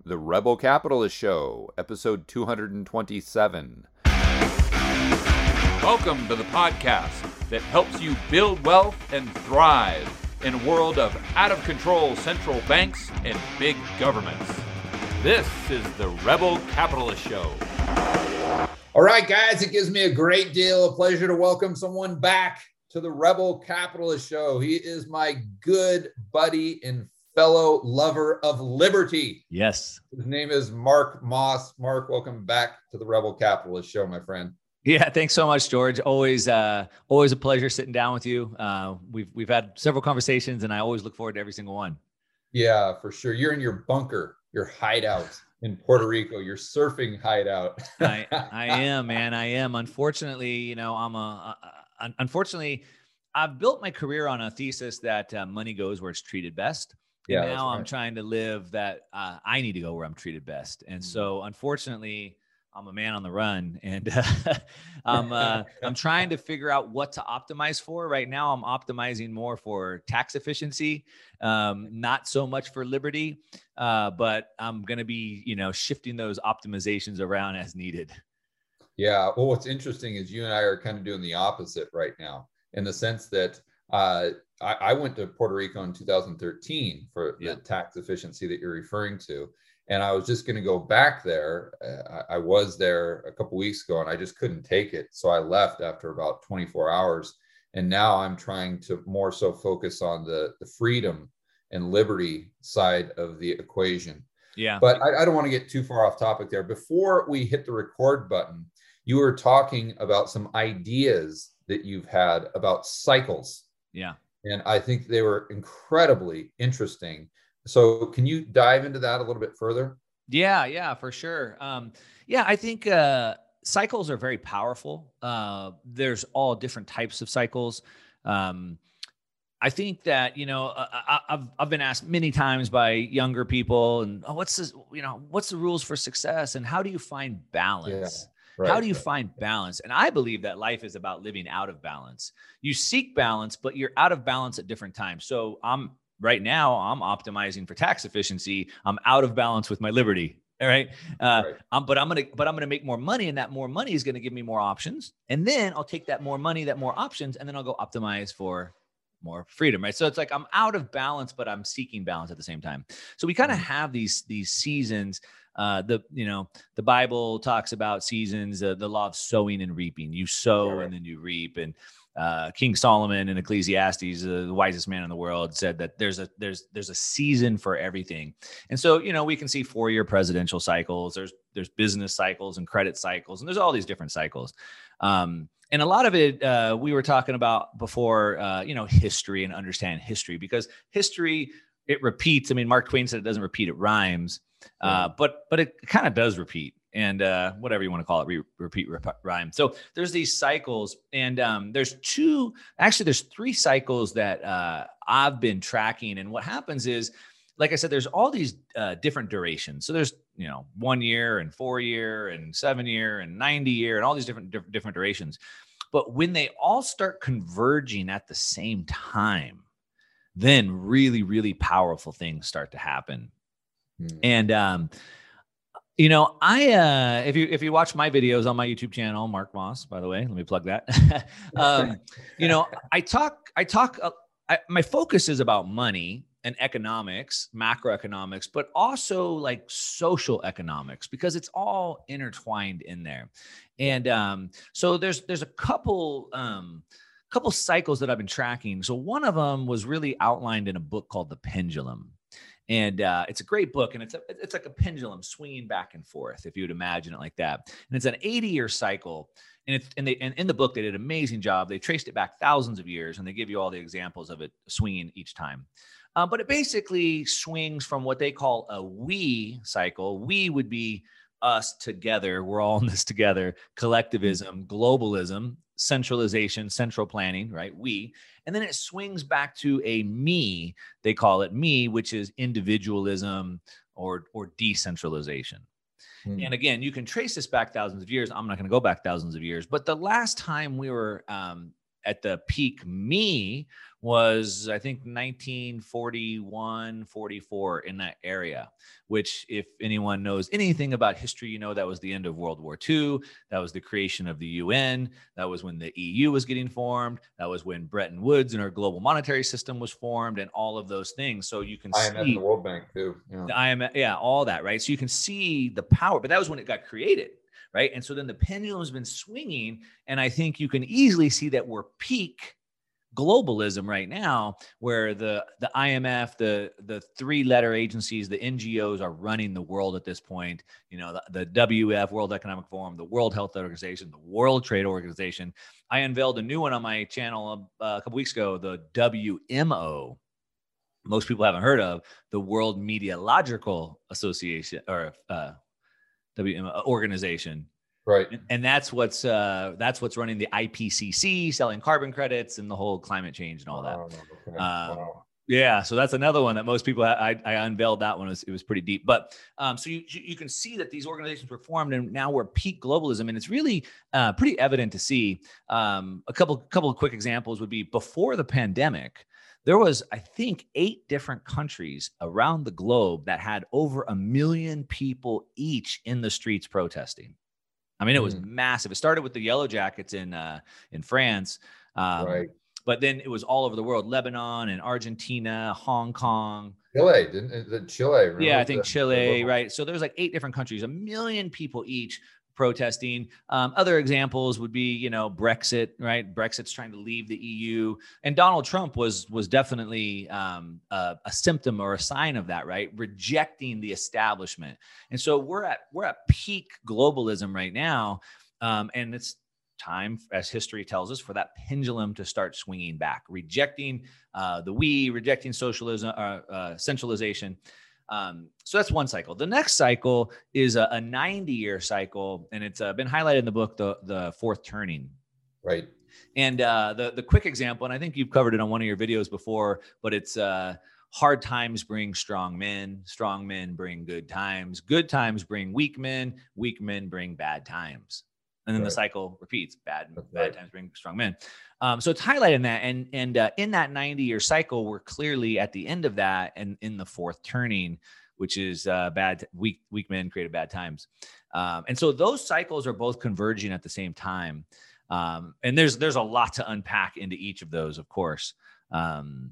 The Rebel Capitalist Show, episode 227. Welcome to the podcast that helps you build wealth and thrive in a world of out-of-control central banks and big governments. This is the Rebel Capitalist Show. All right, guys, it gives me a great deal of pleasure to welcome someone back to the Rebel Capitalist Show. He is my good buddy and fellow lover of liberty. Yes. His name is Mark Moss. Mark, welcome back to the Rebel Capitalist Show, my friend. Yeah, thanks so much, George. Always a pleasure sitting down with you. We've had several conversations, and I always look forward to every single one. Yeah, for sure. You're in your bunker, your hideout in Puerto Rico, your surfing hideout. I am, man. I am. Unfortunately, unfortunately, I've built my career on a thesis that money goes where it's treated best. And now I'm trying to live that I need to go where I'm treated best. And so, unfortunately, I'm a man on the run, and I'm trying to figure out what to optimize for. Right now, I'm optimizing more for tax efficiency, not so much for liberty, but I'm going to be, shifting those optimizations around as needed. Yeah. Well, what's interesting is you and I are kind of doing the opposite right now, in the sense that I went to Puerto Rico in 2013 for the tax efficiency that you're referring to. And I was just going to go back there. I was there a couple weeks ago and I just couldn't take it. So I left after about 24 hours. And now I'm trying to more so focus on the freedom and liberty side of the equation. Yeah. But I don't want to get too far off topic there. Before we hit the record button, you were talking about some ideas that you've had about cycles. Yeah. And I think they were incredibly interesting. So can you dive into that a little bit further? Yeah, for sure. I think cycles are very powerful. There's all different types of cycles. I think that, I've been asked many times by younger people, and what's the rules for success, and how do you find balance? Yeah. Right. How do you find balance? And I believe that life is about living out of balance. You seek balance, but you're out of balance at different times. So right now I'm optimizing for tax efficiency. I'm out of balance with my liberty. All right. But I'm going to make more money, and that more money is going to give me more options. And then I'll take that more money, that more options, and then I'll go optimize for more freedom. Right. So it's like I'm out of balance, but I'm seeking balance at the same time. So we kind of have these seasons. The Bible talks about seasons, the law of sowing and reaping. You sow and then you reap. And King Solomon in Ecclesiastes, the wisest man in the world, said that there's a season for everything. And so, we can see 4-year presidential cycles. There's business cycles and credit cycles, and there's all these different cycles. And a lot of it, we were talking about before, history and understand history, because history, it repeats. I mean, Mark Twain said it doesn't repeat, it rhymes. But it kind of does repeat, and whatever you want to call it, repeat, rhyme. So there's these cycles, and there's 3 cycles that I've been tracking. And what happens is, like I said, there's all these different durations. So there's 1 year and 4 year and 7 year and 90 year and all these different durations. But when they all start converging at the same time, then really, really powerful things start to happen. And, if you watch my videos on my YouTube channel, Mark Moss, by the way, let me plug that. My focus is about money and economics, macroeconomics, but also like social economics, because it's all intertwined in there. And, so there's a couple cycles that I've been tracking. So one of them was really outlined in a book called The Pendulum. And it's a great book, and it's like a pendulum swinging back and forth, if you would imagine it like that. And it's an 80-year cycle. And in the book, they did an amazing job. They traced it back thousands of years, and they give you all the examples of it swinging each time. But it basically swings from what they call a we cycle. We would be us together. We're all in this together. Collectivism, globalism, centralization, central planning, right? We. And then it swings back to a me. They call it me, which is individualism or decentralization. And again, you can trace this back thousands of years. I'm not going to go back thousands of years, but the last time we were at the peak me was, I think, 1941, 44, in that area, which, if anyone knows anything about history, you know, that was the end of World War II. That was the creation of the UN. That was when the EU was getting formed. That was when Bretton Woods and our global monetary system was formed, and all of those things. So you can IMF see and the World Bank too. Yeah. the IMF, yeah, all that, right? So you can see the power, but that was when it got created, right? And so then the pendulum's been swinging, and I think you can easily see that we're peak globalism right now, where the IMF, the 3-letter agencies, the NGOs are running the world at this point. You know, the WF, World Economic Forum, the World Health Organization, the World Trade Organization. I unveiled a new one on my channel a couple weeks ago, the WMO. Most people haven't heard of the World Meteorological Association, or WMO organization. Right. And that's what's running the IPCC, selling carbon credits, and the whole climate change and all that. Okay. Wow. Yeah, so that's another one that most people, I unveiled that one. It was pretty deep. But so you can see that these organizations were formed, and now we're peak globalism, and it's really pretty evident to see. A couple of quick examples would be, before the pandemic, there was, I think, 8 different countries around the globe that had over 1 million people each in the streets protesting. I mean, it was massive. It started with the Yellow Jackets in France, Right. but then it was all over the world: Lebanon and Argentina, Hong Kong, Chile, didn't Chile? Remember yeah, I think Chile, right? So there's like 8 different countries, 1 million people each protesting. Other examples would be, you know, Brexit, right? Brexit's trying to leave the EU, and Donald Trump was definitely a symptom or a sign of that, right? Rejecting the establishment. And so we're at peak globalism right now, and it's time, as history tells us, for that pendulum to start swinging back, rejecting rejecting socialism, centralization. So that's one cycle. The next cycle is a 90-year cycle, and it's been highlighted in the book, the Fourth Turning. Right. And the quick example, and I think you've covered it on one of your videos before, but it's hard times bring strong men bring good times bring weak men bring bad times. And then the cycle repeats: bad times bring strong men. So it's highlighted in that, and in that 90-year cycle, we're clearly at the end of that, and in the fourth turning, which is weak men created bad times. And so those cycles are both converging at the same time. And there's a lot to unpack into each of those, of course. Go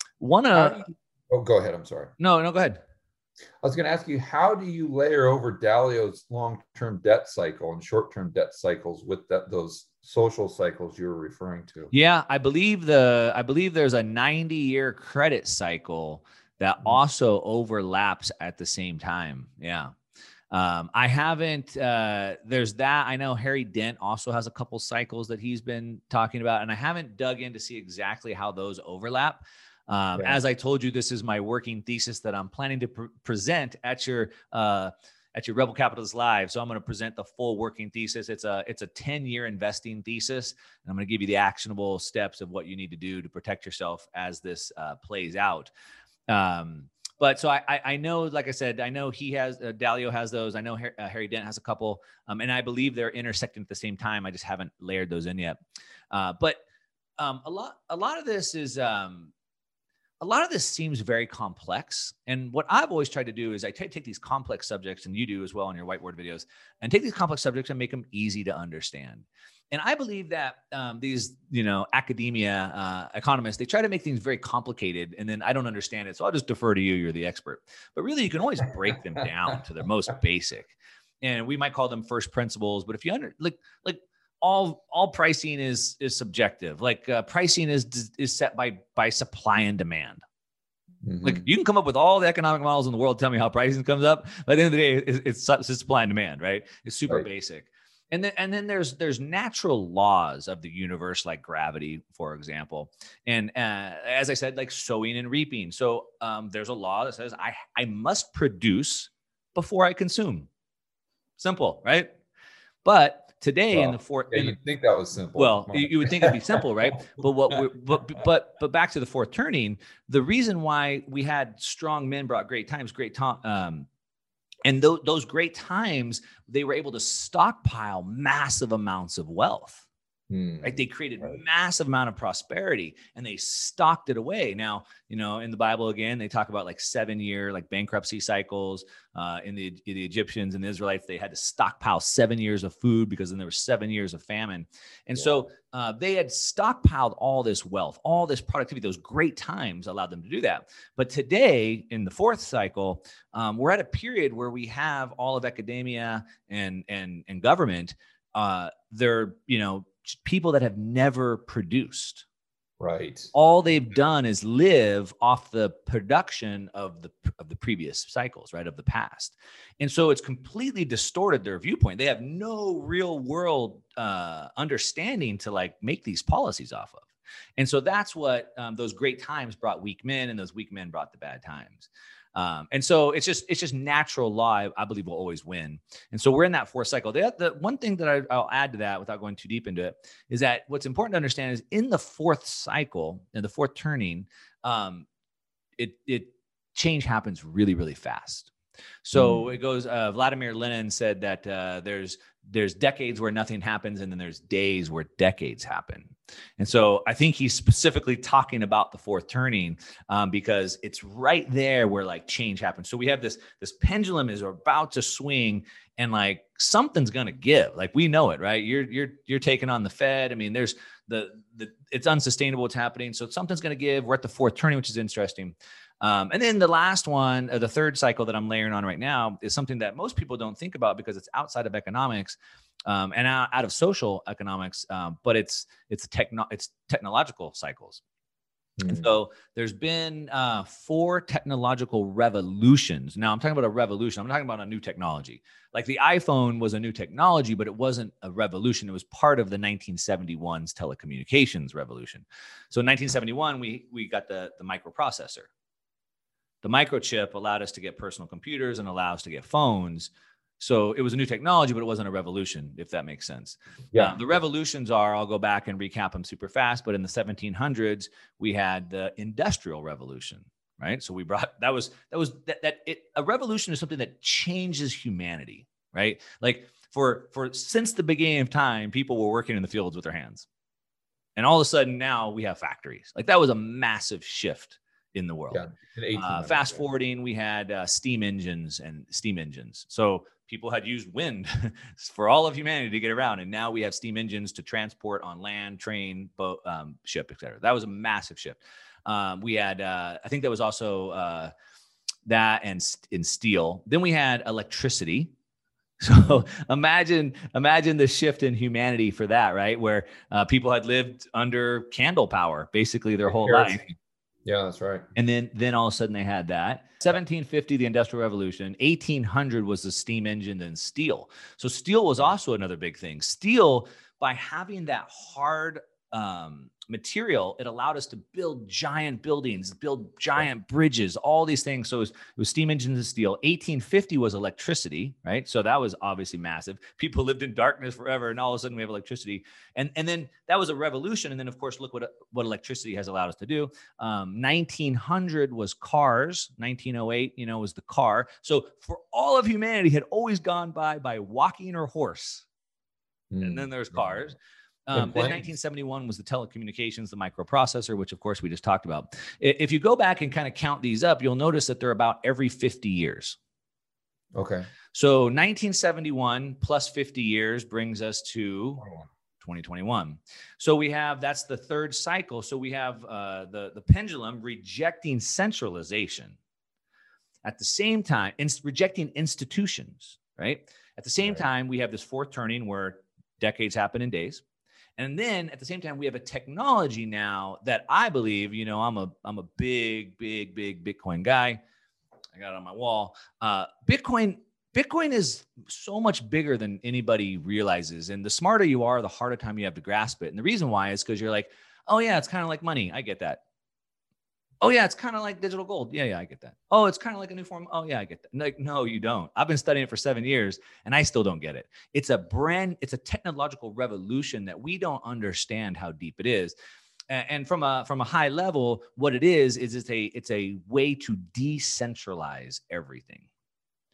ahead. I'm sorry. No, go ahead. I was going to ask you, how do you layer over Dalio's long-term debt cycle and short-term debt cycles with those social cycles you were referring to? Yeah, I believe there's a 90-year credit cycle that also overlaps at the same time. Yeah. I haven't, there's that. I know Harry Dent also has a couple cycles that he's been talking about, and I haven't dug in to see exactly how those overlap. As I told you, this is my working thesis that I'm planning to present at your Rebel Capitalist Live. So I'm going to present the full working thesis. It's a 10-year investing thesis, and I'm going to give you the actionable steps of what you need to do to protect yourself as this plays out. But so I know, like I said, I know he has, Dalio has those. I know Harry Dent has a couple, and I believe they're intersecting at the same time. I just haven't layered those in yet. But a lot of this is, a lot of this seems very complex. And what I've always tried to do is I take these complex subjects, and you do as well in your whiteboard videos, and take these complex subjects and make them easy to understand. And I believe that these, academia economists, they try to make things very complicated, and then I don't understand it. So I'll just defer to you. You're the expert. But really, you can always break them down to their most basic. And we might call them first principles. But if you all pricing is subjective. Pricing is set by supply and demand. Mm-hmm. Like, you can come up with all the economic models in the world, tell me how pricing comes up. But at the end of the day, it's supply and demand, right? It's super basic. And then there's natural laws of the universe, like gravity, for example. And as I said, like sowing and reaping. So there's a law that says I must produce before I consume. Simple, right? But today in the fourth, you'd think that was simple. Well, you would think it'd be simple, right? But back to the fourth turning, the reason why we had strong men brought great times, and those great times, they were able to stockpile massive amounts of wealth. Right? They created massive amount of prosperity and they stocked it away. Now, in the Bible, again, they talk about like 7-year, like bankruptcy cycles. In the Egyptians and the Israelites, they had to stockpile 7 years of food because then there were 7 years of famine. And so they had stockpiled all this wealth, all this productivity. Those great times allowed them to do that. But today in the fourth cycle, we're at a period where we have all of academia and government. They're, people that have never produced. Right. All they've done is live off the production of the previous cycles, right, of the past. And so it's completely distorted their viewpoint. They have no real world understanding to like make these policies off of. And so that's what those great times brought weak men, and those weak men brought the bad times. And so it's just natural law, I believe, will always win. And so we're in that fourth cycle. The one thing that I'll add to that without going too deep into it is that what's important to understand is in the fourth cycle, in the fourth turning, change happens really, really fast. So it goes, Vladimir Lenin said that there's decades where nothing happens, and then there's days where decades happen. And so I think he's specifically talking about the fourth turning because it's right there where like change happens. So we have this pendulum is about to swing, and like something's going to give. Like we know it, right? You're taking on the Fed. I mean, there's it's unsustainable what's happening. So something's going to give. We're at the fourth turning, which is interesting. And then the last one, the third cycle that I'm layering on right now, is something that most people don't think about because it's outside of economics and out of social economics, but it's technological cycles. And so there's been 4 technological revolutions. Now I'm talking about a revolution. I'm talking about a new technology. Like the iPhone was a new technology, but it wasn't a revolution. It was part of the 1971's telecommunications revolution. So in 1971, we got the microprocessor. The microchip allowed us to get personal computers and allow us to get phones. So it was a new technology, but it wasn't a revolution, if that makes sense. Yeah. The revolutions I'll go back and recap them super fast. But in the 1700s, we had the Industrial Revolution, right? So we brought, a revolution is something that changes humanity, right? Like for since the beginning of time, people were working in the fields with their hands. And all of a sudden now we have factories. Like that was a massive shift in the world. Yeah, fast forwarding, we had steam engines. So people had used wind for all of humanity to get around. And now we have steam engines to transport on land, train, boat, ship, et cetera. That was a massive shift. We had, I think there was also that and in steel. Then we had electricity. So imagine the shift in humanity for that, right? Where people had lived under candle power basically their whole life. Yeah, that's right. And then all of a sudden they had that. 1750, the Industrial Revolution. 1800 was the steam engine and steel. So steel was also another big thing. Steel, by having that hard material, it allowed us to build giant buildings, build giant bridges, all these things. So it was steam engines and steel. 1850 was electricity, right? So that was obviously massive. People lived in darkness forever, and all of a sudden we have electricity. And then that was a revolution. And then, of course, look what electricity has allowed us to do. 1900 was cars. 1908, was the car. So for all of humanity had always gone by walking or horse. And then there's cars. Then 1971 was the telecommunications, the microprocessor, which of course we just talked about. If you go back and kind of count these up, you'll notice that they're about every 50 years. Okay. So 1971 plus 50 years brings us to 2021. So that's the third cycle. So we have the pendulum rejecting centralization. At the same time, rejecting institutions, right? At the same time, we have this fourth turning where decades happen in days. And then at the same time, we have a technology now that I believe, I'm a big Bitcoin guy. I got it on my wall. Bitcoin is so much bigger than anybody realizes. And the smarter you are, the harder time you have to grasp it. And the reason why is because you're like, oh yeah, it's kind of like money. I get that. Oh yeah, it's kind of like digital gold. Yeah, I get that. Oh, it's kind of like a new form. Oh yeah, I get that. Like, no, you don't. I've been studying it for 7 years and I still don't get it. It's a technological revolution that we don't understand how deep it is. And from a high level, what it is it's a way to decentralize everything.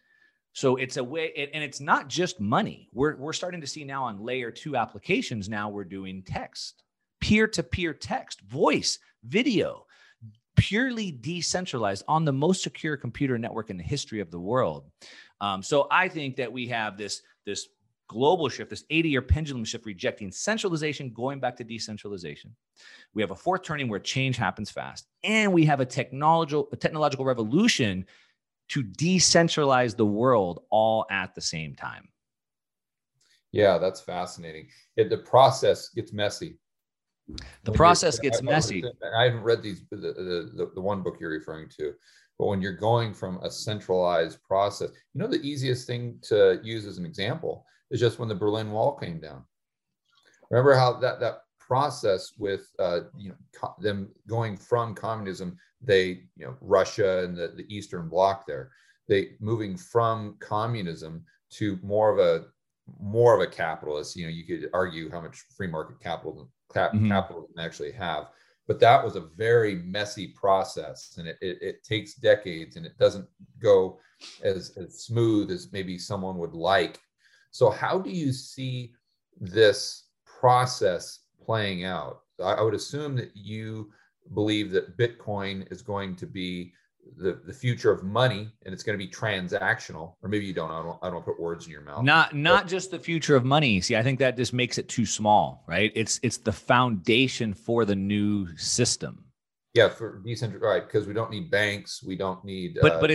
So it's a way, and it's not just money. We're starting to see now on layer 2 applications. Now we're doing text, peer-to-peer text, voice, video, purely decentralized on the most secure computer network in the history of the world. So I think that we have this global shift, this 80-year pendulum shift, rejecting centralization, going back to decentralization. We have a fourth turning where change happens fast, and we have a technological revolution to decentralize the world all at the same time. Yeah, that's fascinating. The process gets messy. The process gets messy. I haven't read the one book you're referring to, but when you're going from a centralized process, the easiest thing to use as an example is just when the Berlin Wall came down. Remember how that process with them going from communism, Russia and the Eastern Bloc there, they moving from communism to more of a capitalist. You could argue how much free market capital actually have, but that was a very messy process, and it takes decades, and it doesn't go as smooth as maybe someone would like. So how do you see this process playing out? I would assume that you believe that Bitcoin is going to be the future of money, and it's going to be transactional, or maybe you don't. I don't put words in your mouth. Not just the future of money. See, I think that just makes it too small, right? It's the foundation for the new system. Yeah, for decentralized, right? Because we don't need banks, we don't need.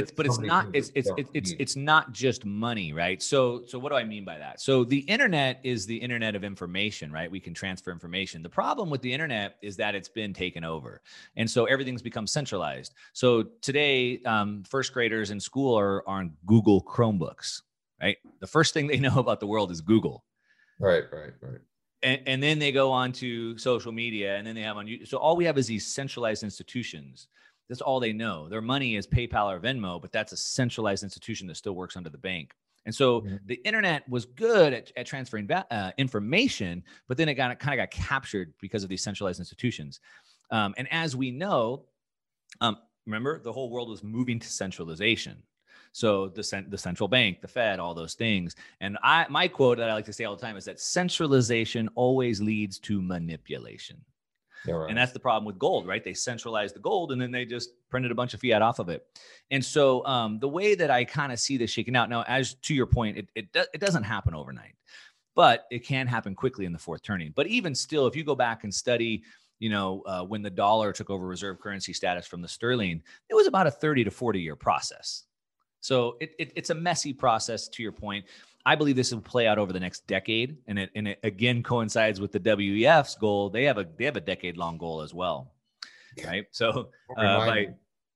It's not just money, right? So what do I mean by that? So the internet is the internet of information, right? We can transfer information. The problem with the internet is that it's been taken over, and so everything's become centralized. So today, first graders in school are on Google Chromebooks, right? The first thing they know about the world is Google. Right. And then they go on to social media, and then they have on YouTube. So all we have is these centralized institutions. That's all they know. Their money is PayPal or Venmo, but that's a centralized institution that still works under the bank. And so the internet was good at transferring information, but then it kind of got captured because of these centralized institutions. And as we know, remember, the whole world was moving to centralization. So the central bank, the Fed, all those things. And my quote that I like to say all the time is that centralization always leads to manipulation. Yeah, right. And that's the problem with gold, right? They centralized the gold, and then they just printed a bunch of fiat off of it. And so the way that I kind of see this shaking out now, as to your point, it doesn't happen overnight, but it can happen quickly in the fourth turning. But even still, if you go back and study, when the dollar took over reserve currency status from the sterling, it was about a 30 to 40 year process. So it's a messy process, to your point. I believe this will play out over the next decade, and it again coincides with the WEF's goal. They have a decade-long goal as well, right? So by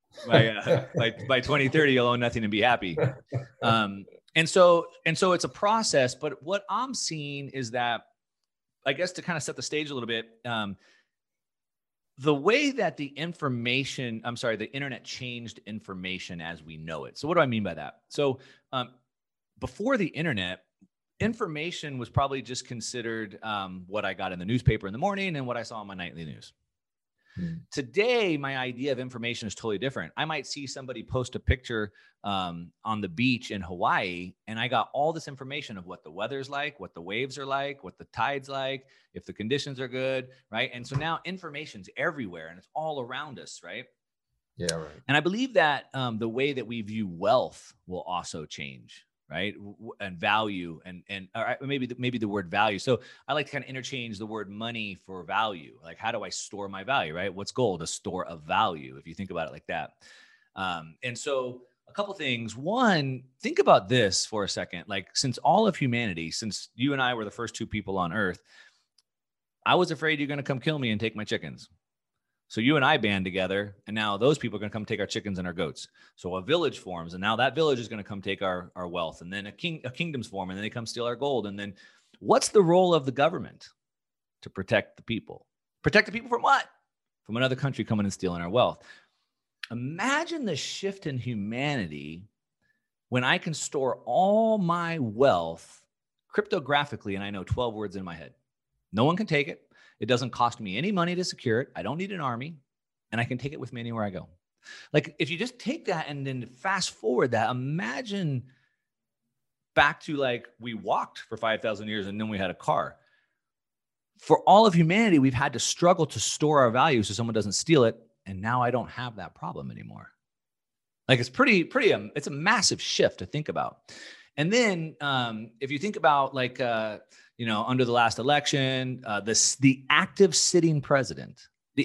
2030, you'll own nothing and be happy. And so it's a process. But what I'm seeing is that, I guess, to kind of set the stage a little bit, the way that the internet changed information as we know it. So what do I mean by that? So before the internet, information was probably just considered what I got in the newspaper in the morning and what I saw on my nightly news. Today, my idea of information is totally different. I might see somebody post a picture on the beach in Hawaii, and I got all this information of what the weather's like, what the waves are like, what the tide's like, if the conditions are good, right? And so now information's everywhere, and it's all around us, right? Yeah, right. And I believe that the way that we view wealth will also change, right? And value, and or maybe the word value. So I like to kind of interchange the word money for value. Like, how do I store my value, right? What's gold? A store of value, if you think about it like that. And so a couple things. One, think about this for a second. Like, since all of humanity, since you and I were the first two people on Earth, I was afraid you're going to come kill me and take my chickens. So you and I band together, and now those people are going to come take our chickens and our goats. So a village forms, and now that village is going to come take our wealth. And then a kingdom's form, and then they come steal our gold. And then what's the role of the government? To protect the people. Protect the people from what? From another country coming and stealing our wealth. Imagine the shift in humanity when I can store all my wealth cryptographically, and I know 12 words in my head. No one can take it. It doesn't cost me any money to secure it. I don't need an army, and I can take it with me anywhere I go. Like, if you just take that and then fast forward that, imagine back to like we walked for 5,000 years and then we had a car. For all of humanity, we've had to struggle to store our value so someone doesn't steal it. And now I don't have that problem anymore. Like it's it's a massive shift to think about. And then if you think about like, under the last election, the active sitting president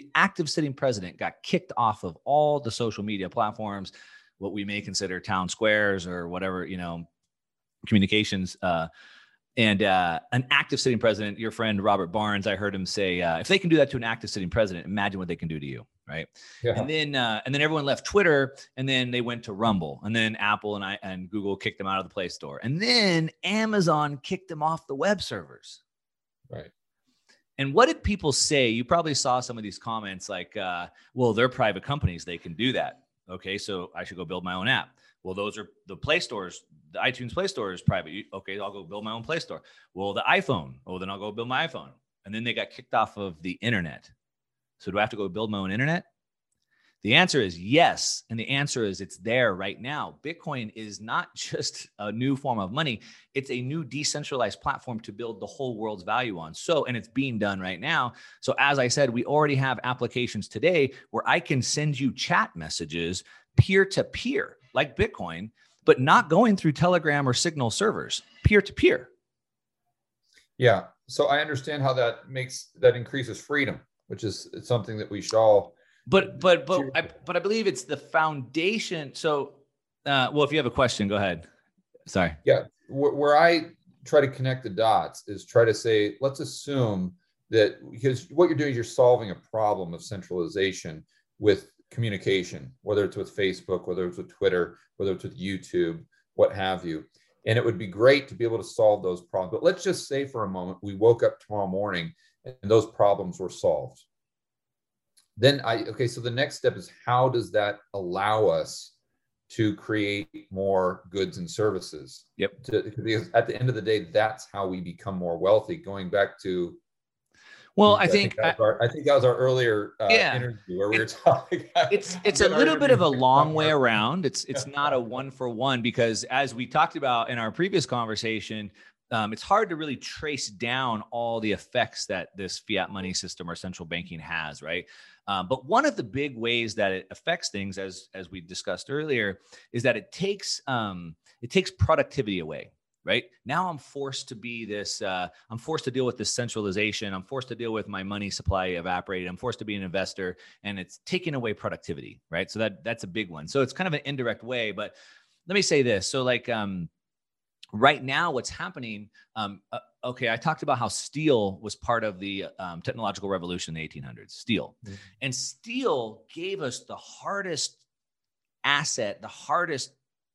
got kicked off of all the social media platforms, what we may consider town squares or whatever, communications. And an active sitting president, your friend Robert Barnes, I heard him say, if they can do that to an active sitting president, imagine what they can do to you, right? Yeah. And then everyone left Twitter, and then they went to Rumble, and then Apple and Google kicked them out of the Play Store, and then Amazon kicked them off the web servers. Right. And what did people say? You probably saw some of these comments like, well, they're private companies, they can do that. Okay, so I should go build my own app. Well, those are the Play Stores. The iTunes Play Store is private. Okay, I'll go build my own Play Store. Well, the iPhone. Oh, then I'll go build my iPhone. And then they got kicked off of the internet. So do I have to go build my own internet? The answer is yes. And the answer is it's there right now. Bitcoin is not just a new form of money. It's a new decentralized platform to build the whole world's value on. And it's being done right now. So as I said, we already have applications today where I can send you chat messages peer-to-peer, like Bitcoin, but not going through Telegram or Signal servers, peer-to-peer. Yeah. So I understand how that increases freedom, which is something that we should all. But I believe it's the foundation. So, if you have a question, go ahead. Sorry. Yeah. Where I try to connect the dots is try to say, let's assume that, because what you're doing is you're solving a problem of centralization with communication, whether it's with Facebook, whether it's with Twitter, whether it's with YouTube, what have you. And it would be great to be able to solve those problems. But let's just say for a moment, we woke up tomorrow morning and those problems were solved. Then so the next step is, how does that allow us to create more goods and services? Yep. Because at the end of the day, that's how we become more wealthy. Going back to, well, I think that was our earlier interview where we were talking. It's a little bit of a long way around. It's not a one for one, because as we talked about in our previous conversation, it's hard to really trace down all the effects that this fiat money system or central banking has, right? But one of the big ways that it affects things, as we discussed earlier, is that it takes productivity away. Right now, I'm forced to be this. I'm forced to deal with this centralization. I'm forced to deal with my money supply evaporating. I'm forced to be an investor, and it's taking away productivity. Right, so that's a big one. So it's kind of an indirect way. But let me say this. So like right now, what's happening? I talked about how steel was part of the technological revolution in the 1800s. Steel, and steel gave us the hardest asset, the hardest.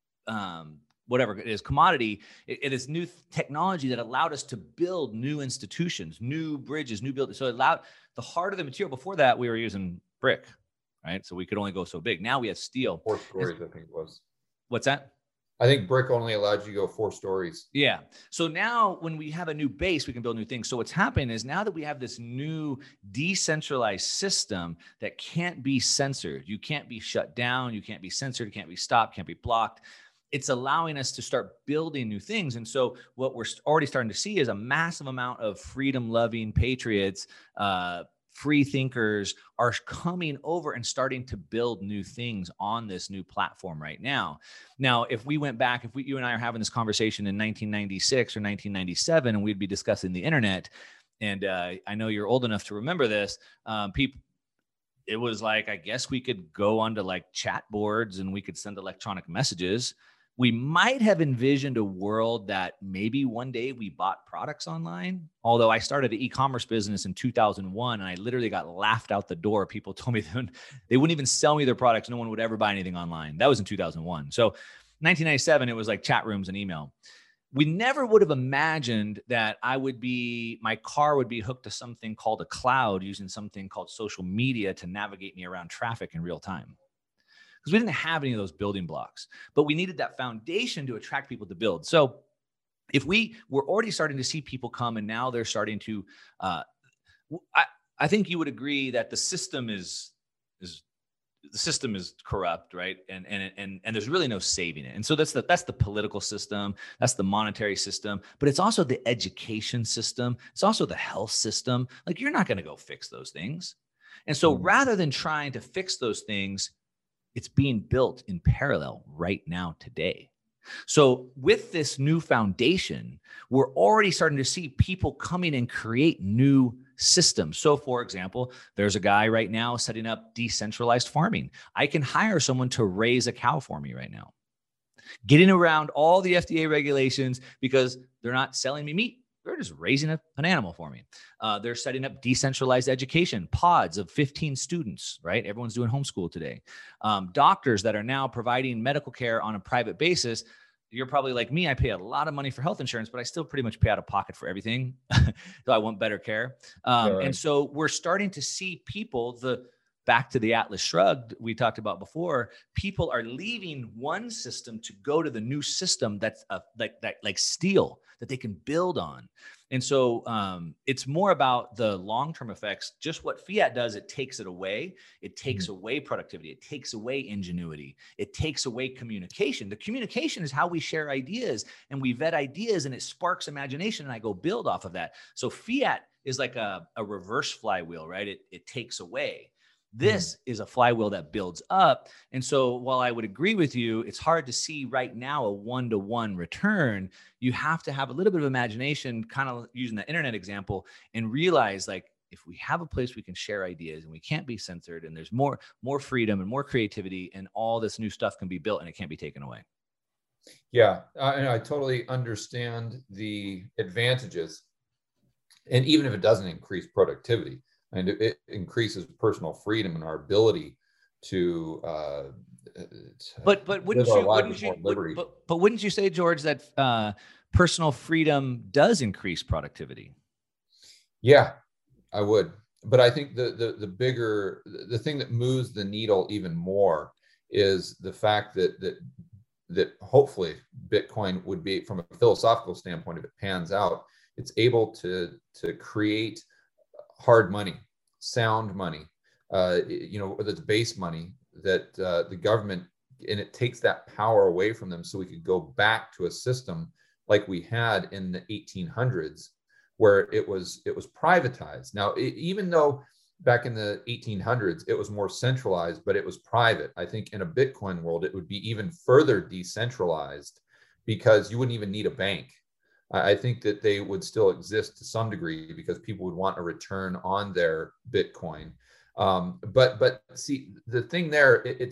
Whatever it is, commodity, it is new technology that allowed us to build new institutions, new bridges, new buildings. So it allowed, the harder the material. Before that, we were using brick, right? So we could only go so big. Now we have steel. 4 stories, I think it was. What's that? I think brick only allowed you to go 4 stories. Yeah. So now when we have a new base, we can build new things. So what's happening is now that we have this new decentralized system that can't be censored, you can't be shut down, you can't be censored, you can't be stopped, can't be blocked. It's allowing us to start building new things. And so what we're already starting to see is a massive amount of freedom-loving patriots, free thinkers are coming over and starting to build new things on this new platform right now. Now, if we went back, you and I are having this conversation in 1996 or 1997, and we'd be discussing the internet, and I know you're old enough to remember this, it was like, I guess we could go onto like chat boards and we could send electronic messages. We might have envisioned a world that maybe one day we bought products online. Although I started an e-commerce business in 2001 and I literally got laughed out the door. People told me they wouldn't even sell me their products. No one would ever buy anything online. That was in 2001. So 1997, it was like chat rooms and email. We never would have imagined that my car would be hooked to something called a cloud, using something called social media to navigate me around traffic in real time. Because we didn't have any of those building blocks, but we needed that foundation to attract people to build. So if we're already starting to see people come, and now they're starting to, I think you would agree that the system is the system is corrupt, right? And there's really no saving it. And so that's the political system, that's the monetary system, but it's also the education system. It's also the health system. Like, you're not going to go fix those things. And so rather than trying to fix those things, it's being built in parallel right now today. So with this new foundation, we're already starting to see people coming and create new systems. So for example, there's a guy right now setting up decentralized farming. I can hire someone to raise a cow for me right now, getting around all the FDA regulations because they're not selling me meat. They're just raising an animal for me. They're setting up decentralized education, pods of 15 students, right? Everyone's doing homeschool today. Doctors that are now providing medical care on a private basis. You're probably like me. I pay a lot of money for health insurance, but I still pretty much pay out of pocket for everything. So I want better care. Right. And so we're starting to see people, back to the Atlas Shrugged we talked about before, people are leaving one system to go to the new system that's like steel that they can build on. And so it's more about the long-term effects. Just what fiat does, it takes it away. It takes away productivity. It takes away ingenuity. It takes away communication. The communication is how we share ideas and we vet ideas, and it sparks imagination, and I go build off of that. So fiat is like a reverse flywheel, right? It takes away. This is a flywheel that builds up. And so while I would agree with you, it's hard to see right now a one-to-one return. You have to have a little bit of imagination, kind of using the internet example, and realize, like, if we have a place we can share ideas and we can't be censored, and there's more freedom and more creativity, and all this new stuff can be built and it can't be taken away. Yeah, and I totally understand the advantages. And even if it doesn't increase productivity, and it increases personal freedom and our ability to. But wouldn't you say, George, that personal freedom does increase productivity? Yeah, I would. But I think the thing that moves the needle even more is the fact that hopefully Bitcoin would be, from a philosophical standpoint, if it pans out, it's able to create hard money, sound money, that's base money that the government, and it takes that power away from them, so we could go back to a system like we had in the 1800s, where it was privatized. Now, even though back in the 1800s it was more centralized, but it was private, I think in a Bitcoin world it would be even further decentralized, because you wouldn't even need a bank. I think that they would still exist to some degree because people would want a return on their Bitcoin. But see, the thing there, it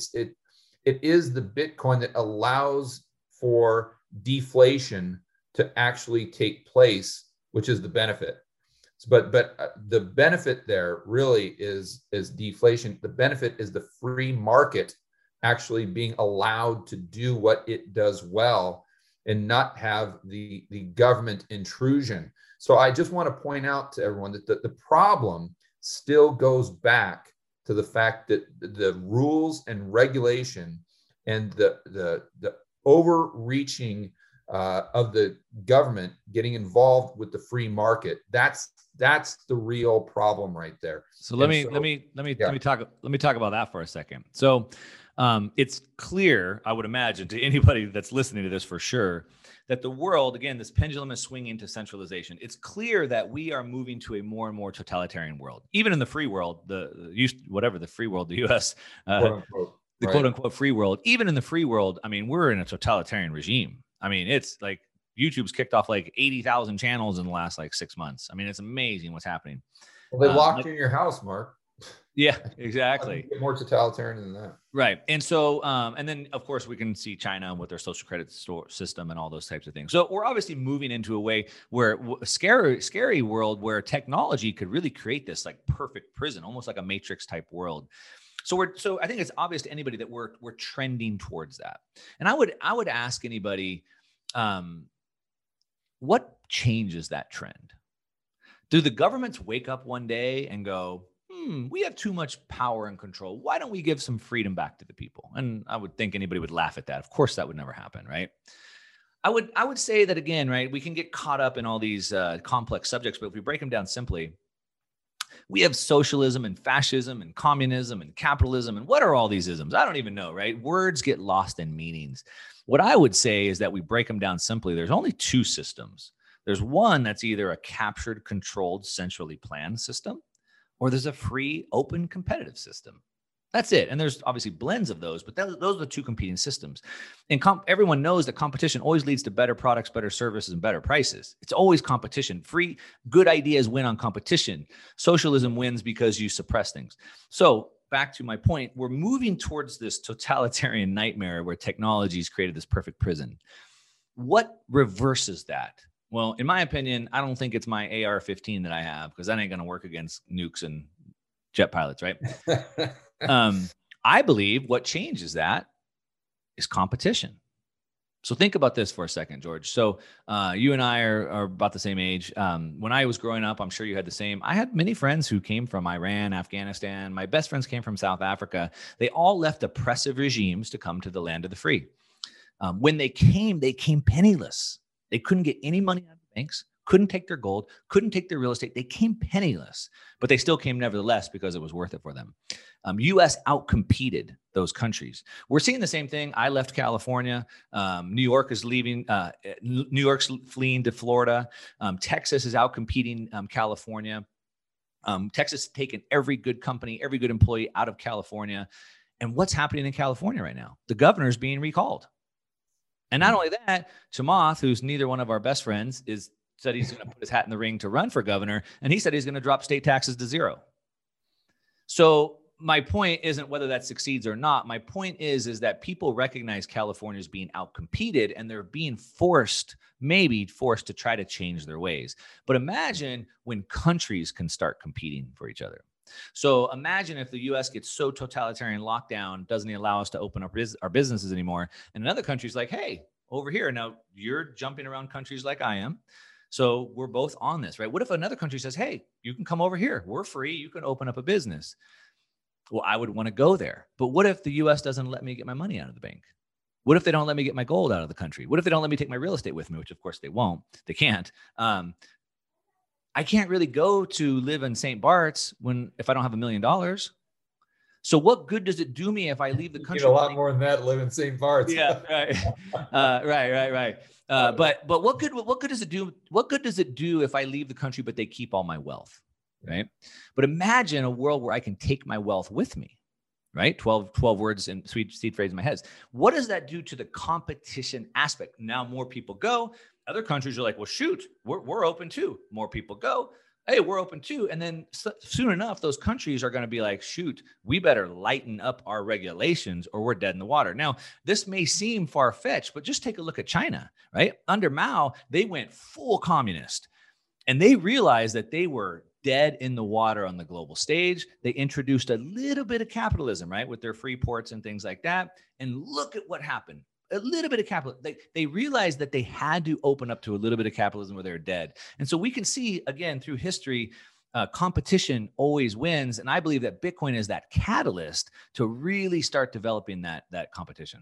is the Bitcoin that allows for deflation to actually take place, which is the benefit. But the benefit there really is deflation. The benefit is the free market actually being allowed to do what it does well, and not have the government intrusion. So I just want to point out to everyone that the problem still goes back to the fact that the rules and regulation and the overreaching of the government getting involved with the free market, that's the real problem right there. So let me talk about that for a second. So it's clear, I would imagine, to anybody that's listening to this for sure, that the world, again, this pendulum is swinging to centralization. It's clear that we are moving to a more and more totalitarian world. Even in the free world, the free world, the US, quote unquote free world, even in the free world, I mean, we're in a totalitarian regime. I mean, it's like YouTube's kicked off like 80,000 channels in the last 6 months. I mean, it's amazing what's happening. Well, they locked you in your house, Mark. Yeah, exactly. Get more totalitarian than that. Right. And so, and then of course we can see China with their social credit system and all those types of things. So we're obviously moving into a way where a scary world where technology could really create this perfect prison, almost like a Matrix type world. So I think it's obvious to anybody that we're trending towards that. And I would ask anybody, what changes that trend? Do the governments wake up one day and go, we have too much power and control. Why don't we give some freedom back to the people? And I would think anybody would laugh at that. Of course, that would never happen, right? I would say that again, right? We can get caught up in all these complex subjects, but if we break them down simply, We have socialism and fascism and communism and capitalism. And what are all these isms? I don't even know, right? Words get lost in meanings. What I would say is that we break them down simply. There's only two systems. There's one that's either a captured, controlled, centrally planned system, or there's a free, open, competitive system. That's it. And there's obviously blends of those, but those are the two competing systems. And everyone knows that competition always leads to better products, better services, and better prices. It's always competition. Free, good ideas win on competition. Socialism wins because you suppress things. So back to my point, we're moving towards this totalitarian nightmare where technology's created this perfect prison. What reverses that? Well, in my opinion, I don't think it's my AR-15 that I have, because that ain't going to work against nukes and jet pilots, right? I believe what changes that is competition. So think about this for a second, George. So you and I are about the same age. When I was growing up, I'm sure you had the same. I had many friends who came from Iran, Afghanistan. My best friends came from South Africa. They all left oppressive regimes to come to the land of the free. When they came penniless. They couldn't get any money out of the banks, couldn't take their gold, couldn't take their real estate. They came penniless, but they still came nevertheless because it was worth it for them. U.S. outcompeted those countries. We're seeing the same thing. I left California. New York is leaving. New York's fleeing to Florida. Texas is outcompeting California. Texas has taken every good company, every good employee out of California. And what's happening in California right now? The governor's being recalled. And not only that, Chamath, who's neither one of our best friends, said he's going to put his hat in the ring to run for governor. And he said he's going to drop state taxes to zero. So my point isn't whether that succeeds or not. My point is that people recognize California is being outcompeted, and they're being maybe forced to try to change their ways. But imagine when countries can start competing for each other. So imagine if the U.S. gets so totalitarian lockdown, doesn't allow us to open up our businesses anymore. And another country's like, hey, over here. Now you're jumping around countries like I am. So we're both on this, right? What if another country says, hey, you can come over here. We're free. You can open up a business. Well, I would want to go there. But what if the U.S. doesn't let me get my money out of the bank? What if they don't let me get my gold out of the country? What if they don't let me take my real estate with me, which of course they won't. They can't. I can't really go to live in St. Bart's if I don't have $1 million. So what good does it do me if I leave the country? You get a lot more than that live in St. Bart's. Yeah, right. Right. But what good does it do? What good does it do if I leave the country, but they keep all my wealth, right? But imagine a world where I can take my wealth with me, right? 12 words and sweet seed phrase in my head. What does that do to the competition aspect? Now more people go. Other countries are like, well, shoot, we're open too. More people go. Hey, we're open too. And then soon enough, those countries are going to be like, shoot, we better lighten up our regulations or we're dead in the water. Now, this may seem far-fetched, but just take a look at China, right? Under Mao, they went full communist and they realized that they were dead in the water on the global stage. They introduced a little bit of capitalism, right? With their free ports and things like that. And look at what happened. A little bit of capitalism. They realized that they had to open up to a little bit of capitalism or they're dead. And so we can see, again, through history, competition always wins. And I believe that Bitcoin is that catalyst to really start developing that competition.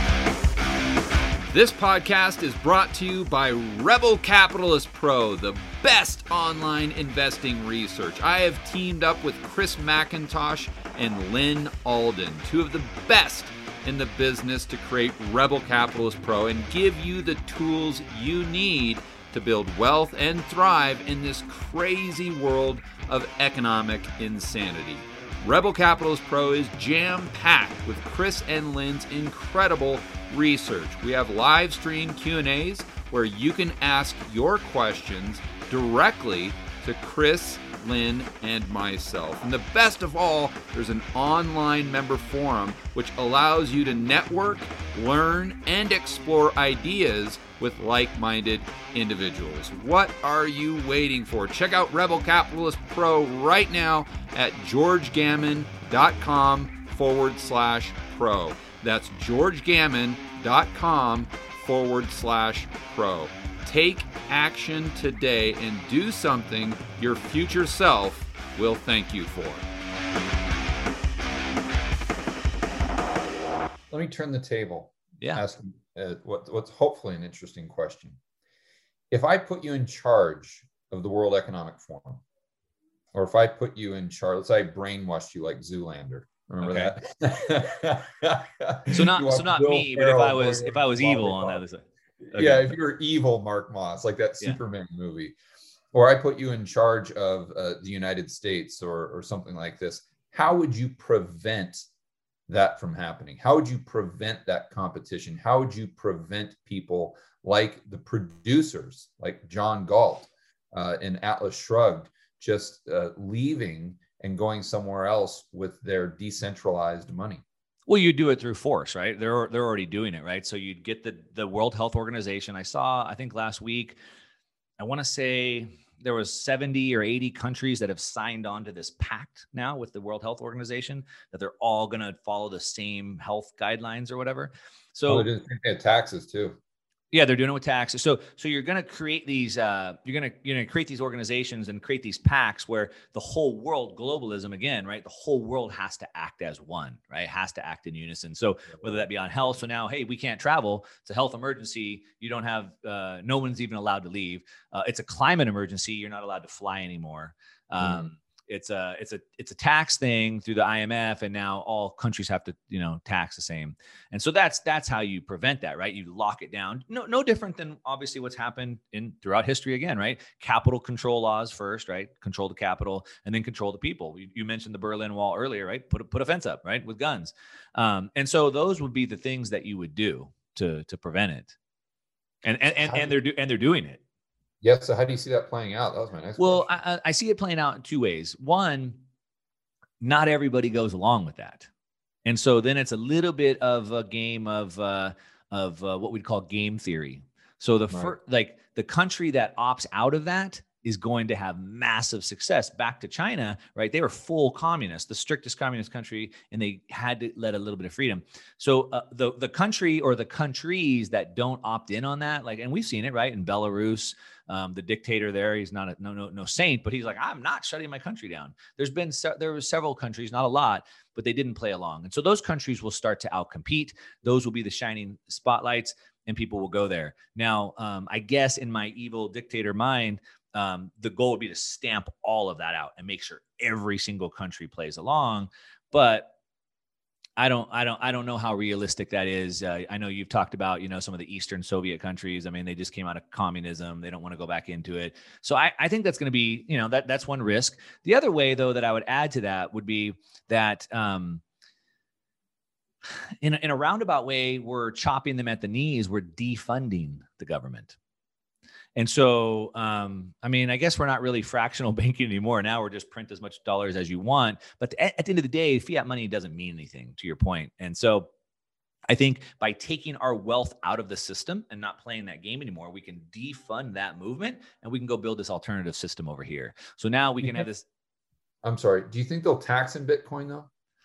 This podcast is brought to you by Rebel Capitalist Pro, the best online investing research. I have teamed up with Chris McIntosh and Lynn Alden, two of the best in the business, to create Rebel Capitalist Pro and give you the tools you need to build wealth and thrive in this crazy world of economic insanity. Rebel Capitalist Pro is jam-packed with Chris and Lynn's incredible research. We have live stream Q&As where you can ask your questions directly to Chris, Lynn, and myself. And the best of all, there's an online member forum which allows you to network, learn, and explore ideas with like-minded individuals. What are you waiting for? Check out Rebel Capitalist Pro right now at georgegammon.com/pro. That's georgegammon.com/pro. Take action today and do something your future self will thank you for. Let me turn the table. Yeah. Ask what's hopefully an interesting question. If I put you in charge of the World Economic Forum, or if I put you in charge, let's say I brainwashed you like Zoolander. Remember that? So not me, but if I was evil on the other side. Okay. Yeah, if you were evil, Mark Moss, like that Superman movie, or I put you in charge of the United States or something like this, how would you prevent that from happening? How would you prevent that competition? How would you prevent people like the producers, like John Galt in Atlas Shrugged, just leaving and going somewhere else with their decentralized money? Well, you do it through force, right? They're already doing it, right? So you'd get the World Health Organization. I think last week, I want to say there was 70 or 80 countries that have signed on to this pact now with the World Health Organization, that they're all going to follow the same health guidelines or whatever. So they're doing taxes too. Yeah, they're doing it with taxes. So you're going to create these, you're going to create these organizations and create these pacts where the whole world, globalism again, right? The whole world has to act as one, right? Has to act in unison. So whether that be on health, so now, hey, we can't travel. It's a health emergency. You don't have, no one's even allowed to leave. It's a climate emergency. You're not allowed to fly anymore. It's a tax thing through the IMF, and now all countries have to, tax the same. And so that's how you prevent that, right? You lock it down. No different than obviously what's happened throughout history again, right? Capital control laws first, right? Control the capital, and then control the people. You mentioned the Berlin Wall earlier, right? Put a fence up, right? With guns. And so those would be the things that you would do to prevent it. And they're doing it. Yeah. So how do you see that playing out? That was my next question. Well, I see it playing out in two ways. One, not everybody goes along with that. And so then it's a little bit of a game of what we'd call game theory. So the country that opts out of that is going to have massive success. Back to China, right? They were full communist, the strictest communist country, and they had to let a little bit of freedom. So the country or the countries that don't opt in on that, and we've seen it, right? In Belarus, the dictator there, he's not no saint, but he's like, I'm not shutting my country down. There were several countries, not a lot, but they didn't play along. And so those countries will start to outcompete. Those will be the shining spotlights, and people will go there. Now, I guess in my evil dictator mind, the goal would be to stamp all of that out and make sure every single country plays along. But I don't know how realistic that is. I know you've talked about, some of the Eastern Soviet countries. I mean, they just came out of communism. They don't want to go back into it. So I think that's going to be, that's one risk. The other way, though, that I would add to that would be that in a roundabout way, we're chopping them at the knees. We're defunding the government. And so, I guess we're not really fractional banking anymore. Now we're just print as much dollars as you want. But at the end of the day, fiat money doesn't mean anything, to your point. And so I think by taking our wealth out of the system and not playing that game anymore, we can defund that movement and we can go build this alternative system over here. So now we can have this. I'm sorry. Do you think they'll tax in Bitcoin though?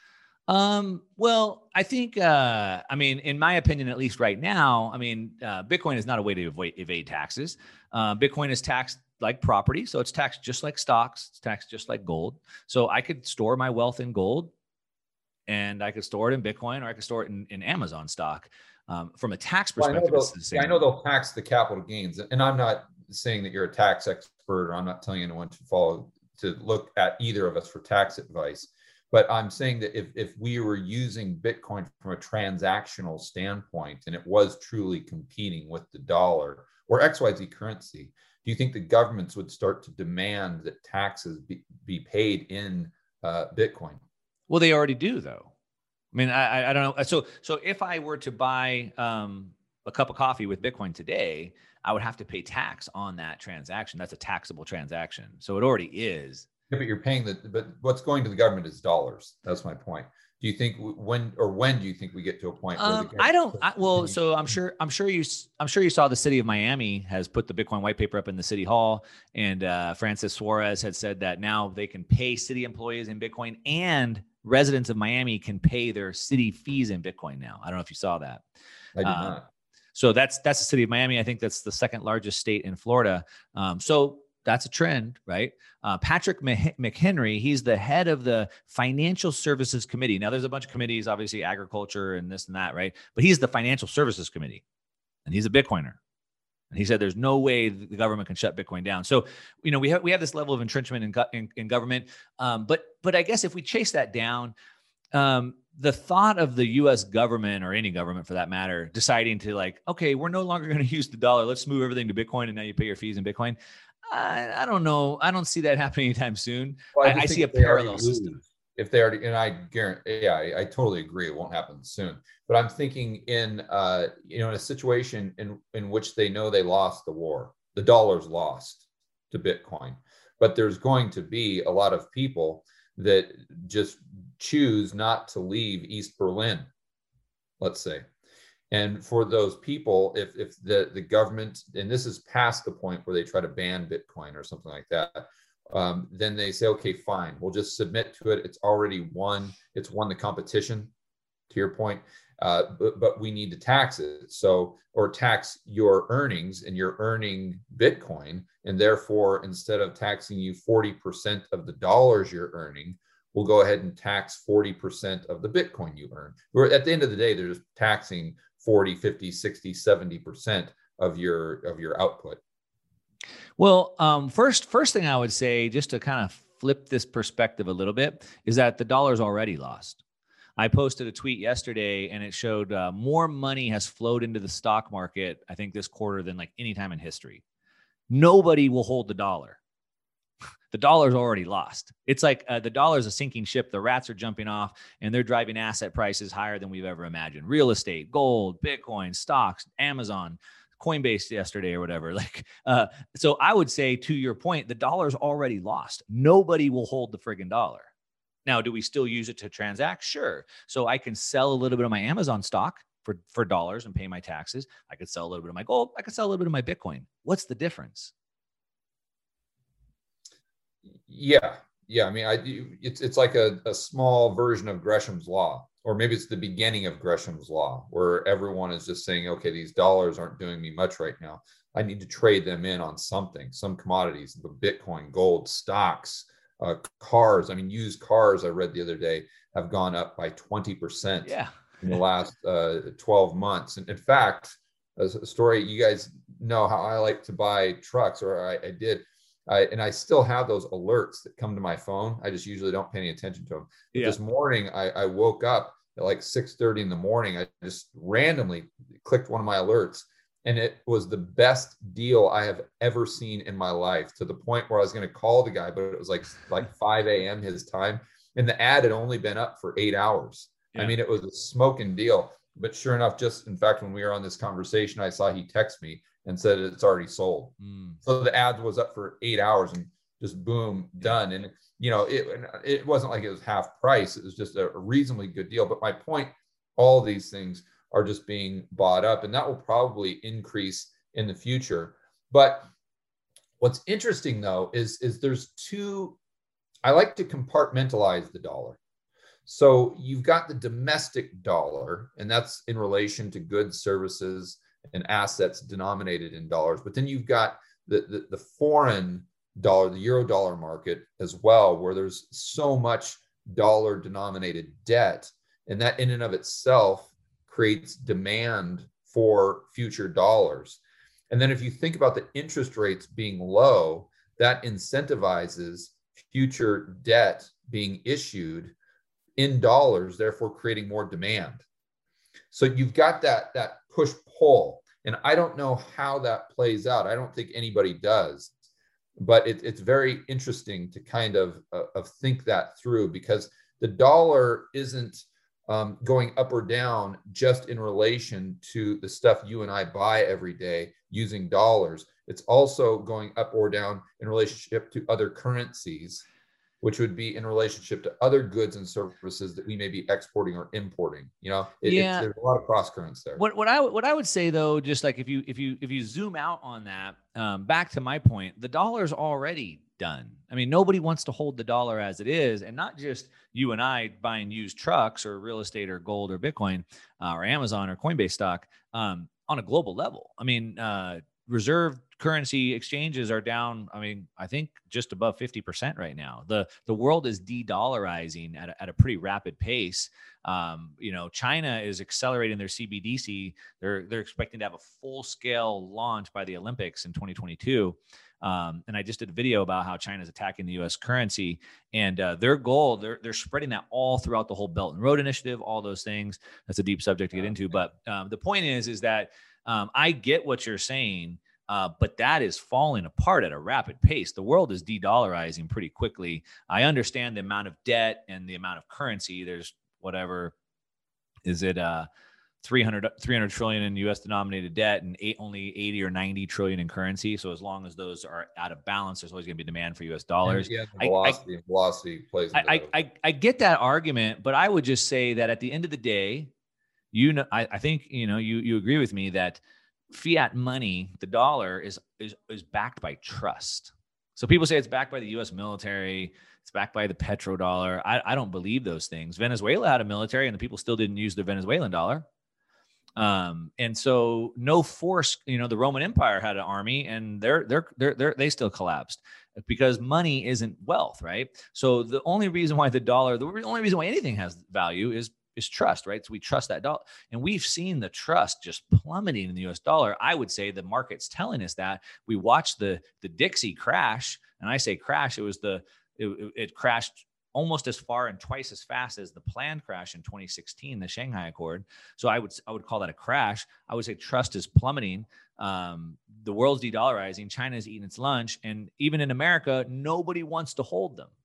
Well, I think, in my opinion, at least right now, Bitcoin is not a way to evade taxes. Bitcoin is taxed like property. So it's taxed just like stocks. It's taxed just like gold. So I could store my wealth in gold and I could store it in Bitcoin, or I could store it in Amazon stock. From a tax perspective, it's the same. I know they'll tax the capital gains, and I'm not saying that you're a tax expert, or I'm not telling anyone to look at either of us for tax advice. But I'm saying that if we were using Bitcoin from a transactional standpoint, and it was truly competing with the dollar or XYZ currency, do you think the governments would start to demand that taxes be paid in Bitcoin? Well, they already do, though. I don't know. So if I were to buy a cup of coffee with Bitcoin today, I would have to pay tax on that transaction. That's a taxable transaction. So it already is. Yeah, but you're paying but what's going to the government is dollars. That's my point. Do you think when do you think we get to a point where so I'm sure you saw the city of Miami has put the Bitcoin white paper up in the city hall, and Francis Suarez had said that now they can pay city employees in Bitcoin, and residents of Miami can pay their city fees in Bitcoin now. I don't know if you saw that. I did not. So that's the city of Miami. I think that's the second largest state in Florida. So that's a trend, right? Patrick McHenry, he's the head of the Financial Services Committee. Now, there's a bunch of committees, obviously agriculture and this and that, right? But he's the Financial Services Committee, and he's a Bitcoiner. And he said, there's no way the government can shut Bitcoin down. So, we have this level of entrenchment in government. But I guess if we chase that down, the thought of the U.S. government, or any government for that matter, deciding to like, okay, we're no longer going to use the dollar. Let's move everything to Bitcoin, and now you pay your fees in Bitcoin. I don't know. I don't see that happening anytime soon. Well, I see a parallel system. If they already, and I guarantee, yeah, I totally agree. It won't happen soon. But I'm thinking in a situation in which they know they lost the war, the dollar's lost to Bitcoin, but there's going to be a lot of people that just choose not to leave East Berlin, let's say. And for those people, if the government, and this is past the point where they try to ban Bitcoin or something like that, then they say, okay, fine, we'll just submit to it. It's already won. It's won the competition, to your point, but we need to tax it. So, or tax your earnings, and you're earning Bitcoin. And therefore, instead of taxing you 40% of the dollars you're earning, we'll go ahead and tax 40% of the Bitcoin you earn. Where at the end of the day, they're just taxing 40, 50, 60, 70% of your output. Well, first thing I would say, just to kind of flip this perspective a little bit, is that the dollar's already lost. I posted a tweet yesterday, and it showed more money has flowed into the stock market, I think, this quarter than like any time in history. Nobody will hold the dollar. The dollar's already lost. It's like the dollar's a sinking ship. The rats are jumping off, and they're driving asset prices higher than we've ever imagined. Real estate, gold, Bitcoin, stocks, Amazon, Coinbase yesterday or whatever. So I would say, to your point, the dollar's already lost. Nobody will hold the friggin' dollar. Now, do we still use it to transact? Sure. So I can sell a little bit of my Amazon stock for dollars and pay my taxes. I could sell a little bit of my gold. I could sell a little bit of my Bitcoin. What's the difference? Yeah. I mean, it's like a small version of Gresham's law, or maybe it's the beginning of Gresham's law, where everyone is just saying, okay, these dollars aren't doing me much right now. I need to trade them in on something, some commodities, Bitcoin, gold, stocks, cars. I mean, used cars, I read the other day, have gone up by 20% in the last 12 months. And in fact, a story, you guys know how I like to buy trucks, or I did. And I still have those alerts that come to my phone. I just usually don't pay any attention to them. But this morning, I woke up at like 6:30 in the morning. I just randomly clicked one of my alerts, and it was the best deal I have ever seen in my life, to the point where I was going to call the guy, but it was like 5 a.m. his time. And the ad had only been up for 8 hours. Yeah. I mean, it was a smoking deal. But sure enough, just in fact, when we were on this conversation, I saw he text me and said it's already sold. So the ad was up for 8 hours, and just boom, done. And it wasn't like it was half price. It was just a reasonably good deal. But my point, all of these things are just being bought up, and that will probably increase in the future. But what's interesting though is there's two. I like to compartmentalize the dollar. So you've got the domestic dollar, and that's in relation to goods, services, and assets denominated in dollars. But then you've got the foreign dollar, the euro dollar market as well, where there's so much dollar denominated debt, and that in and of itself creates demand for future dollars. And then if you think about the interest rates being low, that incentivizes future debt being issued in dollars, therefore creating more demand. So you've got that push-pull, and I don't know how that plays out. I don't think anybody does, but it's very interesting to kind of think that through, because the dollar isn't going up or down just in relation to the stuff you and I buy every day using dollars. It's also going up or down in relationship to other currencies, which would be in relationship to other goods and services that we may be exporting or importing. There's a lot of cross currents there. What I would say though, just like if you zoom out on that, back to my point, the dollar's already done. I mean, nobody wants to hold the dollar as it is, and not just you and I buying used trucks or real estate or gold or Bitcoin or Amazon or Coinbase stock on a global level. I mean, reserve currency exchanges are down. I mean, I think just above 50% right now. The world is de-dollarizing at a pretty rapid pace. China is accelerating their CBDC. They're expecting to have a full scale launch by the Olympics in 2022. And I just did a video about how China is attacking the U.S. currency, and their goal, they're spreading that all throughout the whole Belt and Road Initiative, all those things. That's a deep subject to get into. But the point is that I get what you're saying, but that is falling apart at a rapid pace. The world is de-dollarizing pretty quickly. I understand the amount of debt and the amount of currency. There's whatever, is it 300 trillion in US denominated debt and only 80 or 90 trillion in currency. So as long as those are out of balance, there's always going to be demand for US dollars. Yeah, velocity plays. I get that argument, but I would just say that at the end of the day, I think, you agree with me that fiat money, the dollar is backed by trust. So people say it's backed by the US military, it's backed by the petrodollar. I don't believe those things. Venezuela had a military and the people still didn't use the Venezuelan dollar. And so no force, the Roman Empire had an army and they still collapsed because money isn't wealth, right? So the only reason why the only reason why anything has value is trust, right? So we trust that dollar, and we've seen the trust just plummeting in the US dollar. I would say the market's telling us that. We watched the Dixie crash, and I say crash, it crashed almost as far and twice as fast as the planned crash in 2016, the Shanghai Accord. So I would call that a crash. I would say trust is plummeting. The world's de-dollarizing. China's eating its lunch. And even in America, nobody wants to hold them.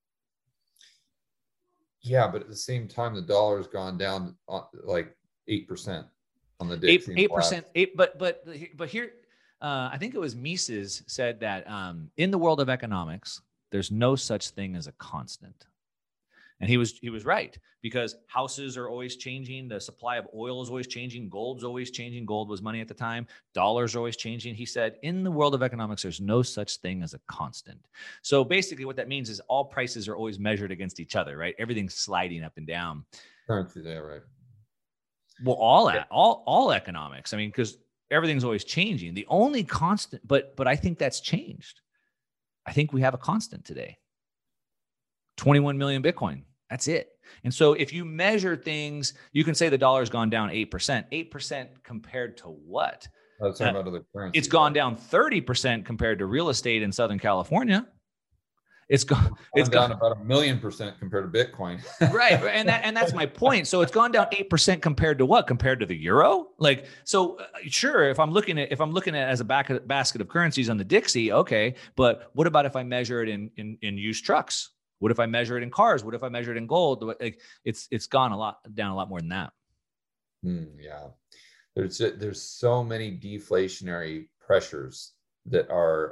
Yeah, but at the same time, the dollar's gone down like 8% on the Dixie. 8%. But here, I think it was Mises said that in the world of economics, there's no such thing as a constant. And he was right, because houses are always changing. The supply of oil is always changing. Gold's always changing. Gold was money at the time. Dollars are always changing. He said, in the world of economics, there's no such thing as a constant. So basically what that means is all prices are always measured against each other, right? Everything's sliding up and down. Currency there, right? Well, all economics. I mean, because everything's always changing. The only constant, but I think that's changed. I think we have a constant today. 21 million Bitcoin. That's it. And so if you measure things, you can say the dollar's gone down 8%. 8% compared to what? I was talking about other currencies. It's gone down 30% compared to real estate in Southern California. It's gone about 1,000,000% compared to Bitcoin. Right. And that's my point. So it's gone down 8% compared to what? Compared to the euro? Like, so sure, if I'm looking at as a basket of currencies on the Dixie, okay. But what about if I measure it in used trucks? What if I measure it in cars? What if I measure it in gold? Like, it's gone down a lot more than that. Yeah. There's so many deflationary pressures that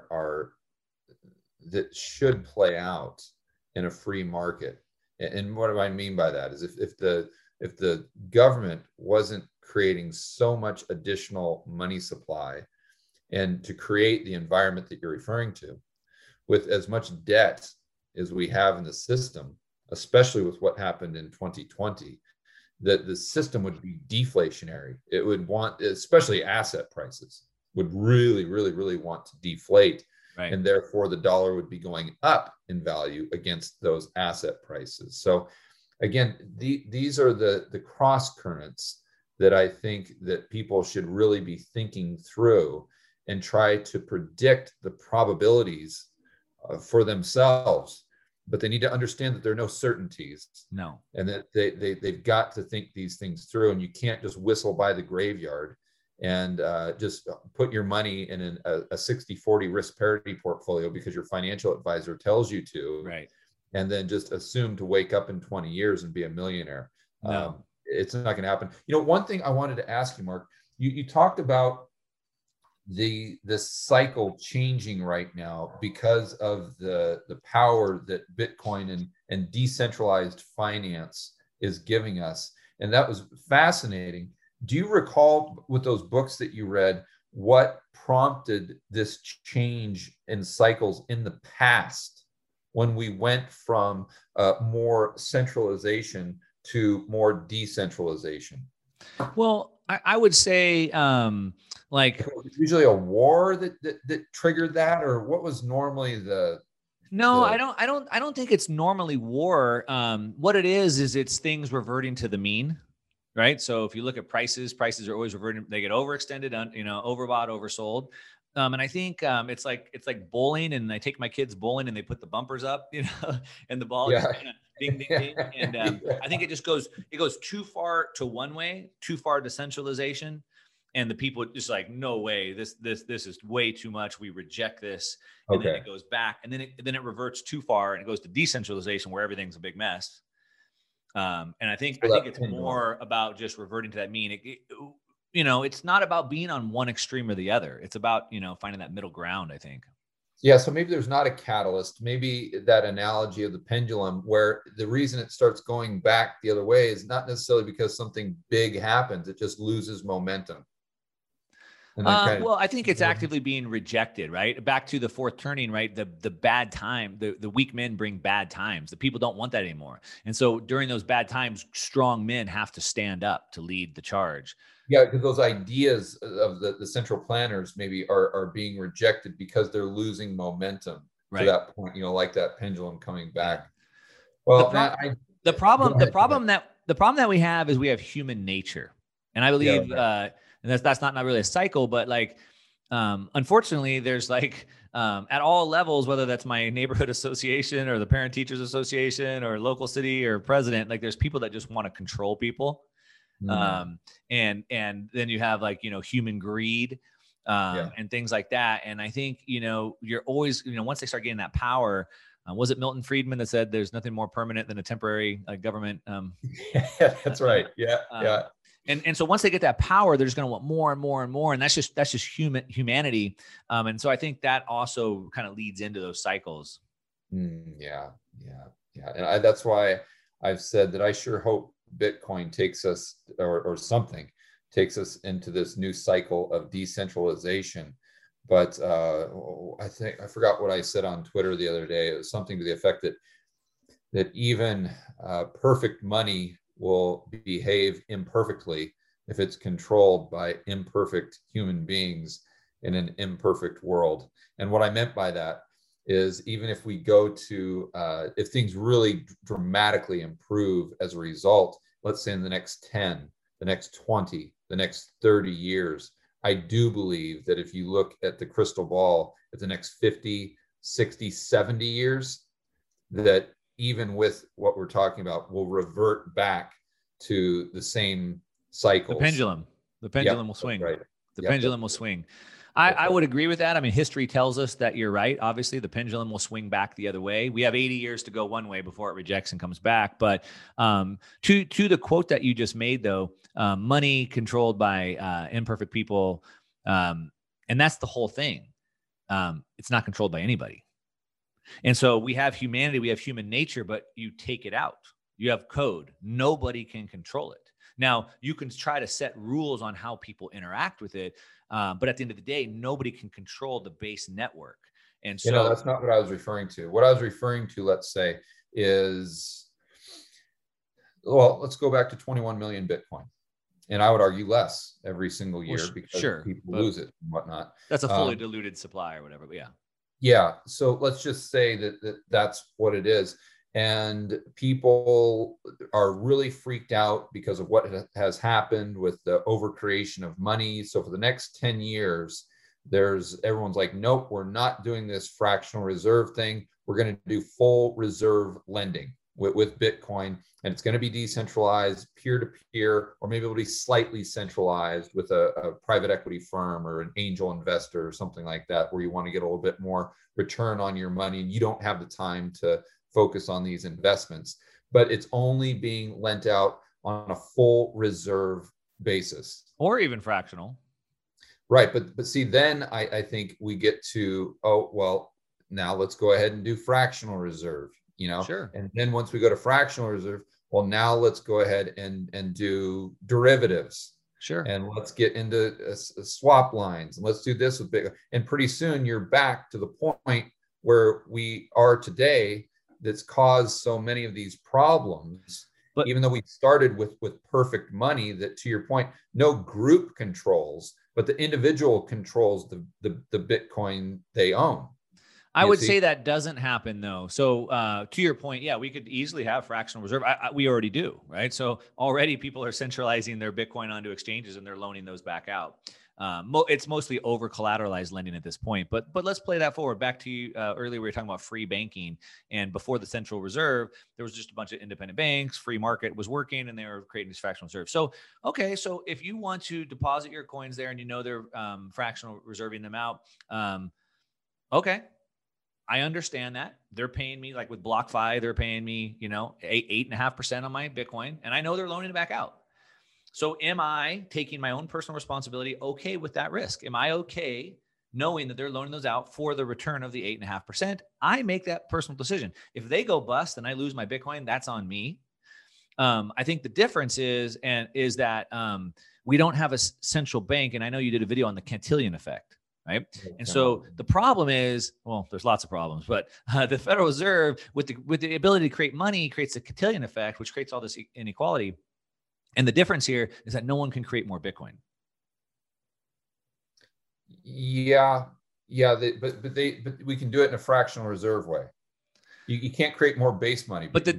that should play out in a free market. And what do I mean by that is if the government wasn't creating so much additional money supply and to create the environment that you're referring to, with as much debt as we have in the system, especially with what happened in 2020, that the system would be deflationary. It would want, especially asset prices, would really, really, really want to deflate. Right. And therefore the dollar would be going up in value against those asset prices. So again, these are the cross currents that I think that people should really be thinking through and try to predict the probabilities for themselves. But they need to understand that there are no certainties. No. And that they've got to think these things through, and you can't just whistle by the graveyard and just put your money in a 60-40 risk parity portfolio because your financial advisor tells you to, right? And then just assume to wake up in 20 years and be a millionaire. No. It's not going to happen. One thing I wanted to ask you, Mark, you talked about this cycle changing right now because of the power that Bitcoin and decentralized finance is giving us. And that was fascinating. Do you recall with those books that you read, what prompted this change in cycles in the past when we went from more centralization to more decentralization? Well, I would say, like, usually a war that triggered that, or what was normally no, I don't think it's normally war. What it is it's things reverting to the mean, right? So if you look at prices are always reverting. They get overextended, overbought, oversold. And I think it's like bowling, and I take my kids bowling, and they put the bumpers up, and the ball just kind of ding, ding, ding. And I think it goes too far to one way, too far to centralization. And the people just like, no way, this is way too much. We reject this. And then it goes back, and then it reverts too far, and it goes to decentralization where everything's a big mess. And I think it's more about just reverting to that mean. It's not about being on one extreme or the other. It's about, finding that middle ground, I think. Yeah. So maybe there's not a catalyst. Maybe that analogy of the pendulum, where the reason it starts going back the other way is not necessarily because something big happens. It just loses momentum. Well, I think it's actively being rejected, right? Back to the fourth turning, right? The bad time, the weak men bring bad times. The people don't want that anymore. And so during those bad times, strong men have to stand up to lead the charge. Yeah, because those ideas of the central planners maybe are being rejected because they're losing momentum to that point, like that pendulum coming back. Well, the problem that we have is we have human nature. And I believe, and that's not really a cycle, but unfortunately, there's at all levels, whether that's my neighborhood association or the parent teachers association or local city or president, there's people that just want to control people. And then you have human greed, and things like that. And I think, you're always, once they start getting that power, was it Milton Friedman that said there's nothing more permanent than a temporary government? Yeah, that's right. Yeah. And so once they get that power, they're just going to want more and more and more. And that's just humanity. And so I think that also kind of leads into those cycles. Yeah. And that's why I've said that I sure hope Bitcoin takes us or something takes us into this new cycle of decentralization. But I forgot what I said on Twitter the other day. It was something to the effect that even perfect money will behave imperfectly if it's controlled by imperfect human beings in an imperfect world. And what I meant by that is, even if we go to, if things really dramatically improve as a result, let's say in the next 10, the next 20, the next 30 years, I do believe that if you look at the crystal ball at the next 50, 60, 70 years, that even with what we're talking about, we'll revert back to the same cycles. The pendulum will swing. Right. The pendulum will swing. I would agree with that. I mean, history tells us that you're right. Obviously, the pendulum will swing back the other way. We have 80 years to go one way before it rejects and comes back. But to the quote that you just made, though, money controlled by imperfect people, and that's the whole thing. It's not controlled by anybody. And so we have humanity, we have human nature, but you take it out. You have code. Nobody can control it. Now, you can try to set rules on how people interact with it, but at the end of the day, nobody can control the base network. And so that's not what I was referring to. What I was referring to, let's say, is, well, let's go back to 21 million Bitcoin. And I would argue less every single year because people lose it and whatnot. That's a fully diluted supply or whatever, but yeah. Yeah. So let's just say that's what it is. And people are really freaked out because of what has happened with the overcreation of money. So for the next 10 years, everyone's like, nope, we're not doing this fractional reserve thing. We're going to do full reserve lending with Bitcoin. And it's going to be decentralized, peer-to-peer, or maybe it'll be slightly centralized with a private equity firm or an angel investor or something like that, where you want to get a little bit more return on your money and you don't have the time to focus on these investments. But it's only being lent out on a full reserve basis. Or even fractional. Right. But see, then I think we get to, now let's go ahead and do fractional reserve. Sure. And then once we go to fractional reserve, well, now let's go ahead and do derivatives. Sure. And let's get into swap lines, and let's do this with Bitcoin. And pretty soon you're back to the point where we are today that's caused so many of these problems. even though we started with perfect money, that, to your point, no group controls, but the individual controls the Bitcoin they own. I would say that doesn't happen though. So to your point, yeah, we could easily have fractional reserve. We already do, right? So already people are centralizing their Bitcoin onto exchanges and they're loaning those back out. It's mostly over collateralized lending at this point, but let's play that forward. Back to you earlier, we were talking about free banking, and before the central reserve, there was just a bunch of independent banks. Free market was working, and they were creating these fractional reserves. So, okay, so if you want to deposit your coins there, and you know they're fractional reserving them out, okay. I understand that they're paying me, like with BlockFi, they're paying me, 8.5% on my Bitcoin, and I know they're loaning it back out. So am I taking my own personal responsibility okay with that risk? Am I okay knowing that they're loaning those out for the return of the 8.5%? I make that personal decision. If they go bust and I lose my Bitcoin, that's on me. I think the difference is that we don't have a central bank. And I know you did a video on the Cantillon effect. Right. And so the problem is, well, there's lots of problems, but the Federal Reserve with the ability to create money creates a Cantillon effect, which creates all this inequality. And the difference here is that no one can create more Bitcoin. Yeah. But we can do it in a fractional reserve way. You can't create more base money. But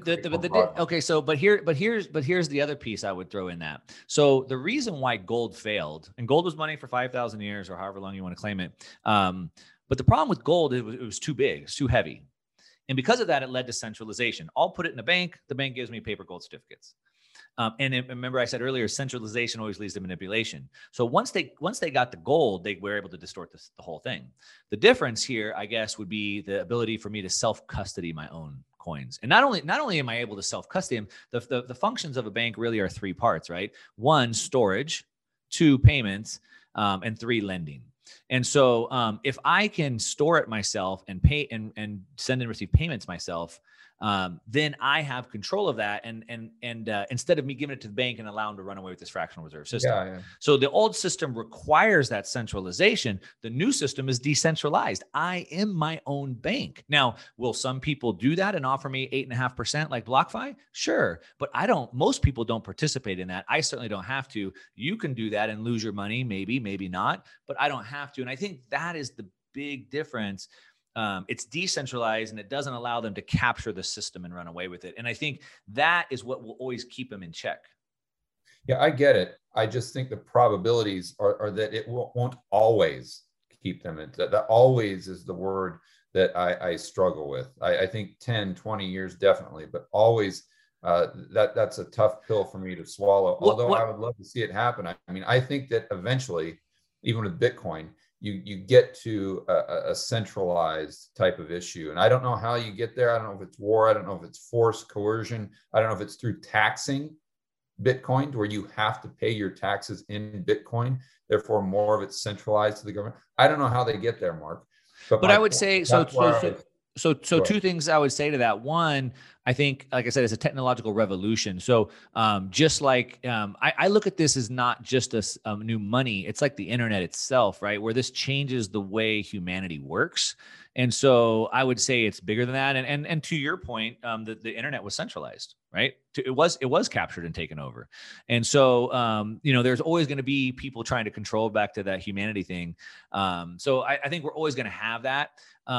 here's the other piece I would throw in that. So the reason why gold failed, and gold was money for 5,000 years or however long you want to claim it. But the problem with gold, it was too big, it's too heavy. And because of that, it led to centralization. I'll put it in a bank. The bank gives me paper gold certificates. Remember I said earlier, centralization always leads to manipulation. So once they got the gold, they were able to distort the whole thing. The difference here, I guess, would be the ability for me to self-custody my own coins. And not only am I able to self-custody them, the functions of a bank really are three parts, right? 1, storage, 2, payments, and 3, lending. And so if I can store it myself and pay and send and receive payments myself, then I have control of that. And instead of me giving it to the bank and allowing them to run away with this fractional reserve system. Yeah. So the old system requires that centralization. The new system is decentralized. I am my own bank. Now, will some people do that and offer me 8.5% like BlockFi? Sure. But most people don't participate in that. I certainly don't have to. You can do that and lose your money. Maybe not, but I don't have to. And I think that is the big difference. It's decentralized and it doesn't allow them to capture the system and run away with it. And I think that is what will always keep them in check. Yeah, I get it. I just think the probabilities are that it won't always keep them in. That always is the word that I struggle with. I think 10, 20 years definitely, but always that's a tough pill for me to swallow. Although I would love to see it happen. I mean, I think that eventually, even with Bitcoin, you get to a centralized type of issue. And I don't know how you get there. I don't know if it's war. I don't know if it's force, coercion. I don't know if it's through taxing Bitcoin, where you have to pay your taxes in Bitcoin. Therefore, more of it's centralized to the government. I don't know how they get there, Mark. But I would say, so two things I would say to that. One, I think, like I said, it's a technological revolution. So just like I look at this as not just a new money, it's like the internet itself, right? Where this changes the way humanity works. And so I would say it's bigger than that. And to your point, the internet was centralized, right? It was captured and taken over. And so, there's always going to be people trying to control, back to that humanity thing. So I think we're always going to have that.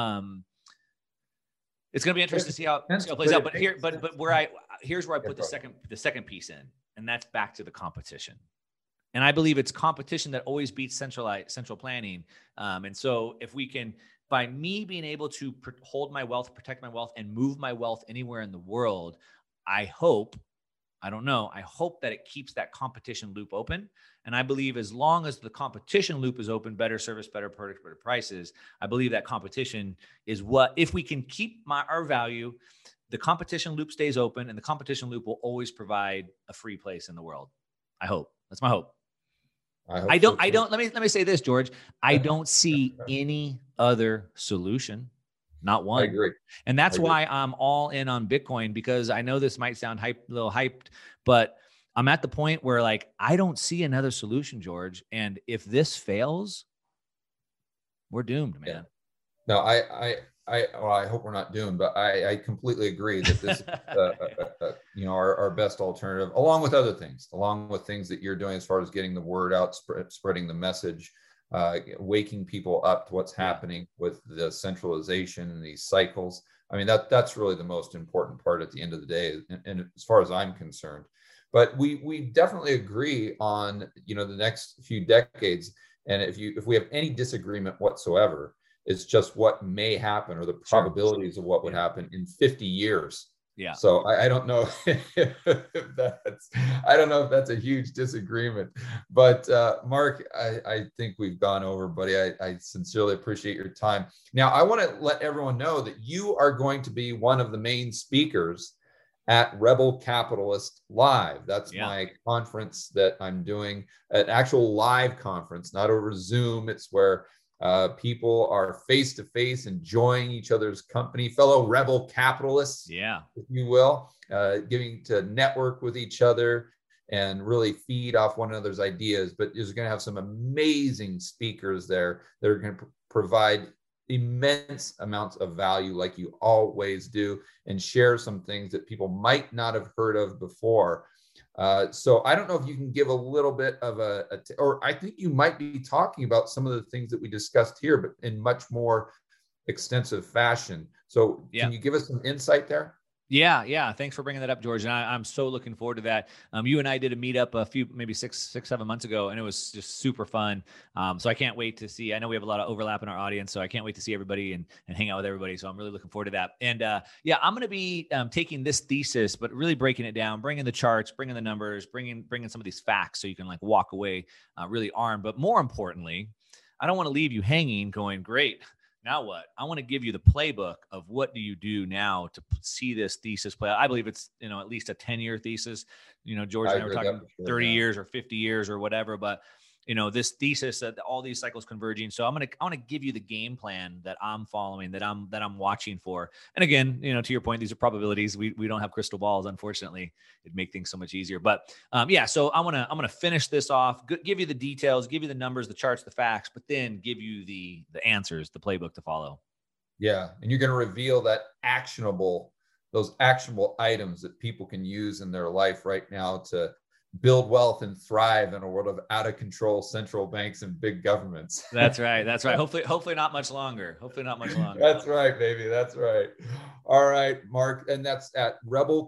It's going to be interesting to see how it plays out. But here's where I put the second piece in, and that's back to the competition. And I believe it's competition that always beats central planning. And so if we can, by me being able to hold my wealth, protect my wealth, and move my wealth anywhere in the world, I hope that it keeps that competition loop open. And I believe as long as the competition loop is open, better service, better product, better prices, I believe that competition is what, if we can keep our value, the competition loop stays open, and the competition loop will always provide a free place in the world. I hope. That's my hope. Let me say this, George. I don't see any other solution. Not one. I agree. And that's why I'm all in on Bitcoin, because I know this might sound a little hyped, but I'm at the point where, like, I don't see another solution, George. And if this fails, we're doomed, man. Yeah. No, I I hope we're not doomed, but I completely agree that this is, our best alternative, along with other things, along with things that you're doing as far as getting the word out, spreading the message, waking people up to what's happening with the centralization and these cycles. I mean, that's really the most important part at the end of the day, and as far as I'm concerned. But we definitely agree on, the next few decades. And if we have any disagreement whatsoever, it's just what may happen or the probabilities of what would happen in 50 years. Yeah. So I don't know if that's a huge disagreement, but Mark, I think we've gone over, buddy. I sincerely appreciate your time. Now, I want to let everyone know that you are going to be one of the main speakers at Rebel Capitalist Live. That's my conference that I'm doing, an actual live conference, not over Zoom. It's where people are face to face, enjoying each other's company, fellow rebel capitalists, if you will, getting to network with each other and really feed off one another's ideas. But you're going to have some amazing speakers there that are going to provide immense amounts of value, like you always do, and share some things that people might not have heard of before. So I don't know if you can give a little bit of or I think you might be talking about some of the things that we discussed here, but in much more extensive fashion. So can you give us some insight there? Yeah. Thanks for bringing that up, George. And I'm so looking forward to that. You and I did a meetup maybe six, 7 months ago, and it was just super fun. So I can't wait to see. I know we have a lot of overlap in our audience, so I can't wait to see everybody and hang out with everybody. So I'm really looking forward to that. And I'm going to be taking this thesis, but really breaking it down, bringing the charts, bringing the numbers, bringing some of these facts, so you can walk away really armed. But more importantly, I don't want to leave you hanging, going, great. Now what? I want to give you the playbook of what do you do now to see this thesis play out. I believe it's, at least a 10-year thesis. George and I were talking 30 years or 50 years or whatever, but this thesis that all these cycles converging. So I want to give you the game plan that I'm following, that I'm watching for. And again, to your point, these are probabilities. We don't have crystal balls, unfortunately. It'd make things so much easier. But so I'm gonna finish this off, give you the details, give you the numbers, the charts, the facts, but then give you the answers, the playbook to follow. Yeah, and you're going to reveal those actionable items that people can use in their life right now to build wealth and thrive in a world of out of control central banks and big governments. That's right. Hopefully not much longer. That's right, baby. That's right. All right, Mark. And that's at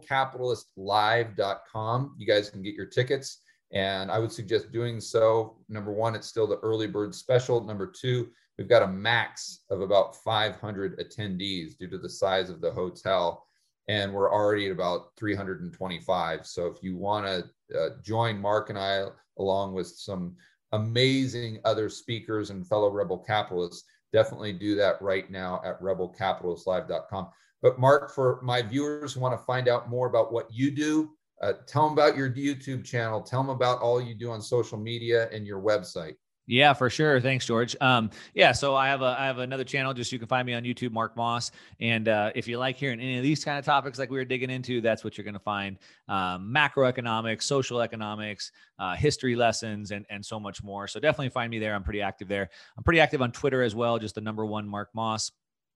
rebelcapitalistlive.com. You guys can get your tickets. And I would suggest doing so. Number one, it's still the early bird special. Number two, we've got a max of about 500 attendees due to the size of the hotel. And we're already at about 325. So if you want to join Mark and I, along with some amazing other speakers and fellow rebel capitalists, definitely do that right now at rebelcapitalistlive.com. But Mark, for my viewers who want to find out more about what you do, tell them about your YouTube channel. Tell them about all you do on social media and your website. Yeah, for sure. Thanks, George. So I have another channel. Just you can find me on YouTube, Mark Moss. And if you like hearing any of these kind of topics like we were digging into, that's what you're going to find. Macroeconomics, social economics, history lessons, and so much more. So definitely find me there. I'm pretty active there. I'm pretty active on Twitter as well. Just the number one, Mark Moss.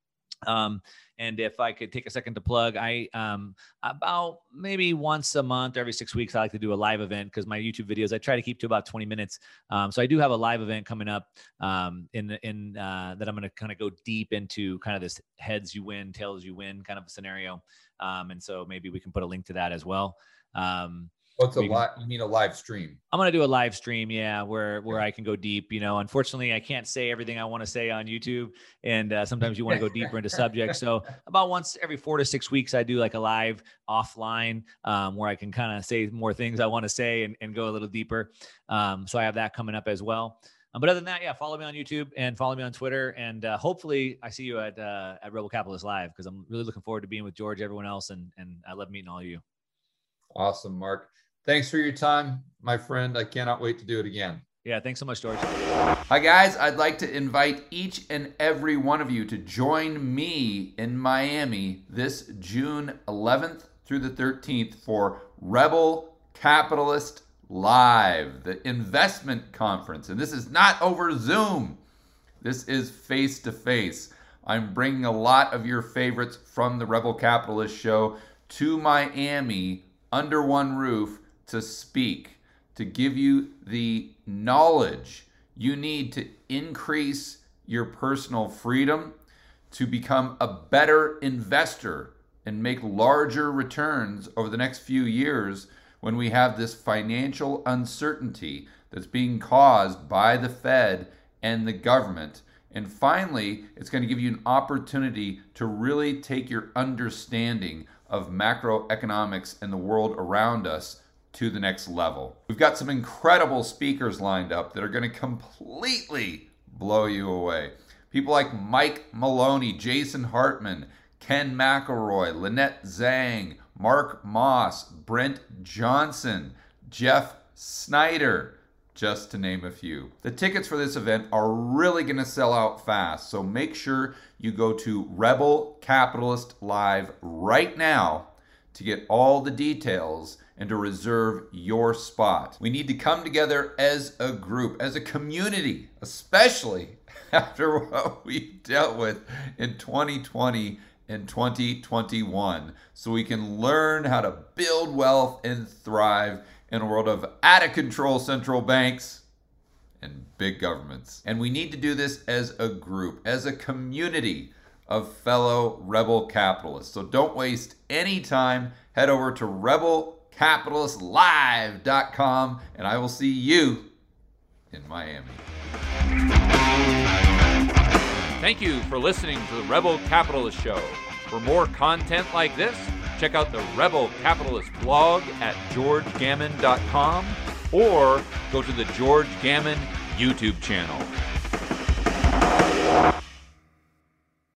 And if I could take a second to plug, I about maybe once a month, every 6 weeks, I like to do a live event, because my YouTube videos, I try to keep to about 20 minutes. So I do have a live event coming up that I'm going to kind of go deep into kind of this heads you win, tails you win kind of a scenario. And so maybe we can put a link to that as well. You mean a live stream? I'm going to do a live stream. Yeah. Where I can go deep, unfortunately I can't say everything I want to say on YouTube. And sometimes you want to go deeper into subjects. So about once every 4 to 6 weeks, I do like a live offline where I can kind of say more things I want to say and go a little deeper. So I have that coming up as well. But other than that, follow me on YouTube and follow me on Twitter. And hopefully I see you at Rebel Capitalist Live, because I'm really looking forward to being with George, everyone else. And I love meeting all of you. Awesome, Mark. Thanks for your time, my friend. I cannot wait to do it again. Yeah, thanks so much, George. Hi, guys. I'd like to invite each and every one of you to join me in Miami this June 11th through the 13th for Rebel Capitalist Live, the investment conference. And this is not over Zoom. This is face-to-face I'm bringing a lot of your favorites from the Rebel Capitalist Show to Miami under one roof to speak, to give you the knowledge you need to increase your personal freedom, to become a better investor and make larger returns over the next few years when we have this financial uncertainty that's being caused by the Fed and the government. And finally, it's going to give you an opportunity to really take your understanding of macroeconomics and the world around us to the next level. We've got some incredible speakers lined up that are going to completely blow you away. People like Mike Maloney, Jason Hartman, Ken McElroy, Lynette Zhang, Mark Moss, Brent Johnson, Jeff Snyder, just to name a few. The tickets for this event are really going to sell out fast, so make sure you go to Rebel Capitalist Live right now to get all the details and to reserve your spot. We need to come together as a group, as a community, especially after what we dealt with in 2020 and 2021, so we can learn how to build wealth and thrive in a world of out-of-control central banks and big governments. And we need to do this as a group, as a community of fellow rebel capitalists. So don't waste any time. Head over to rebelcapitalistlive.com, and I will see you in Miami. Thank you for listening to the Rebel Capitalist Show. For more content like this, check out the Rebel Capitalist blog at georgegammon.com or go to the George Gammon YouTube channel.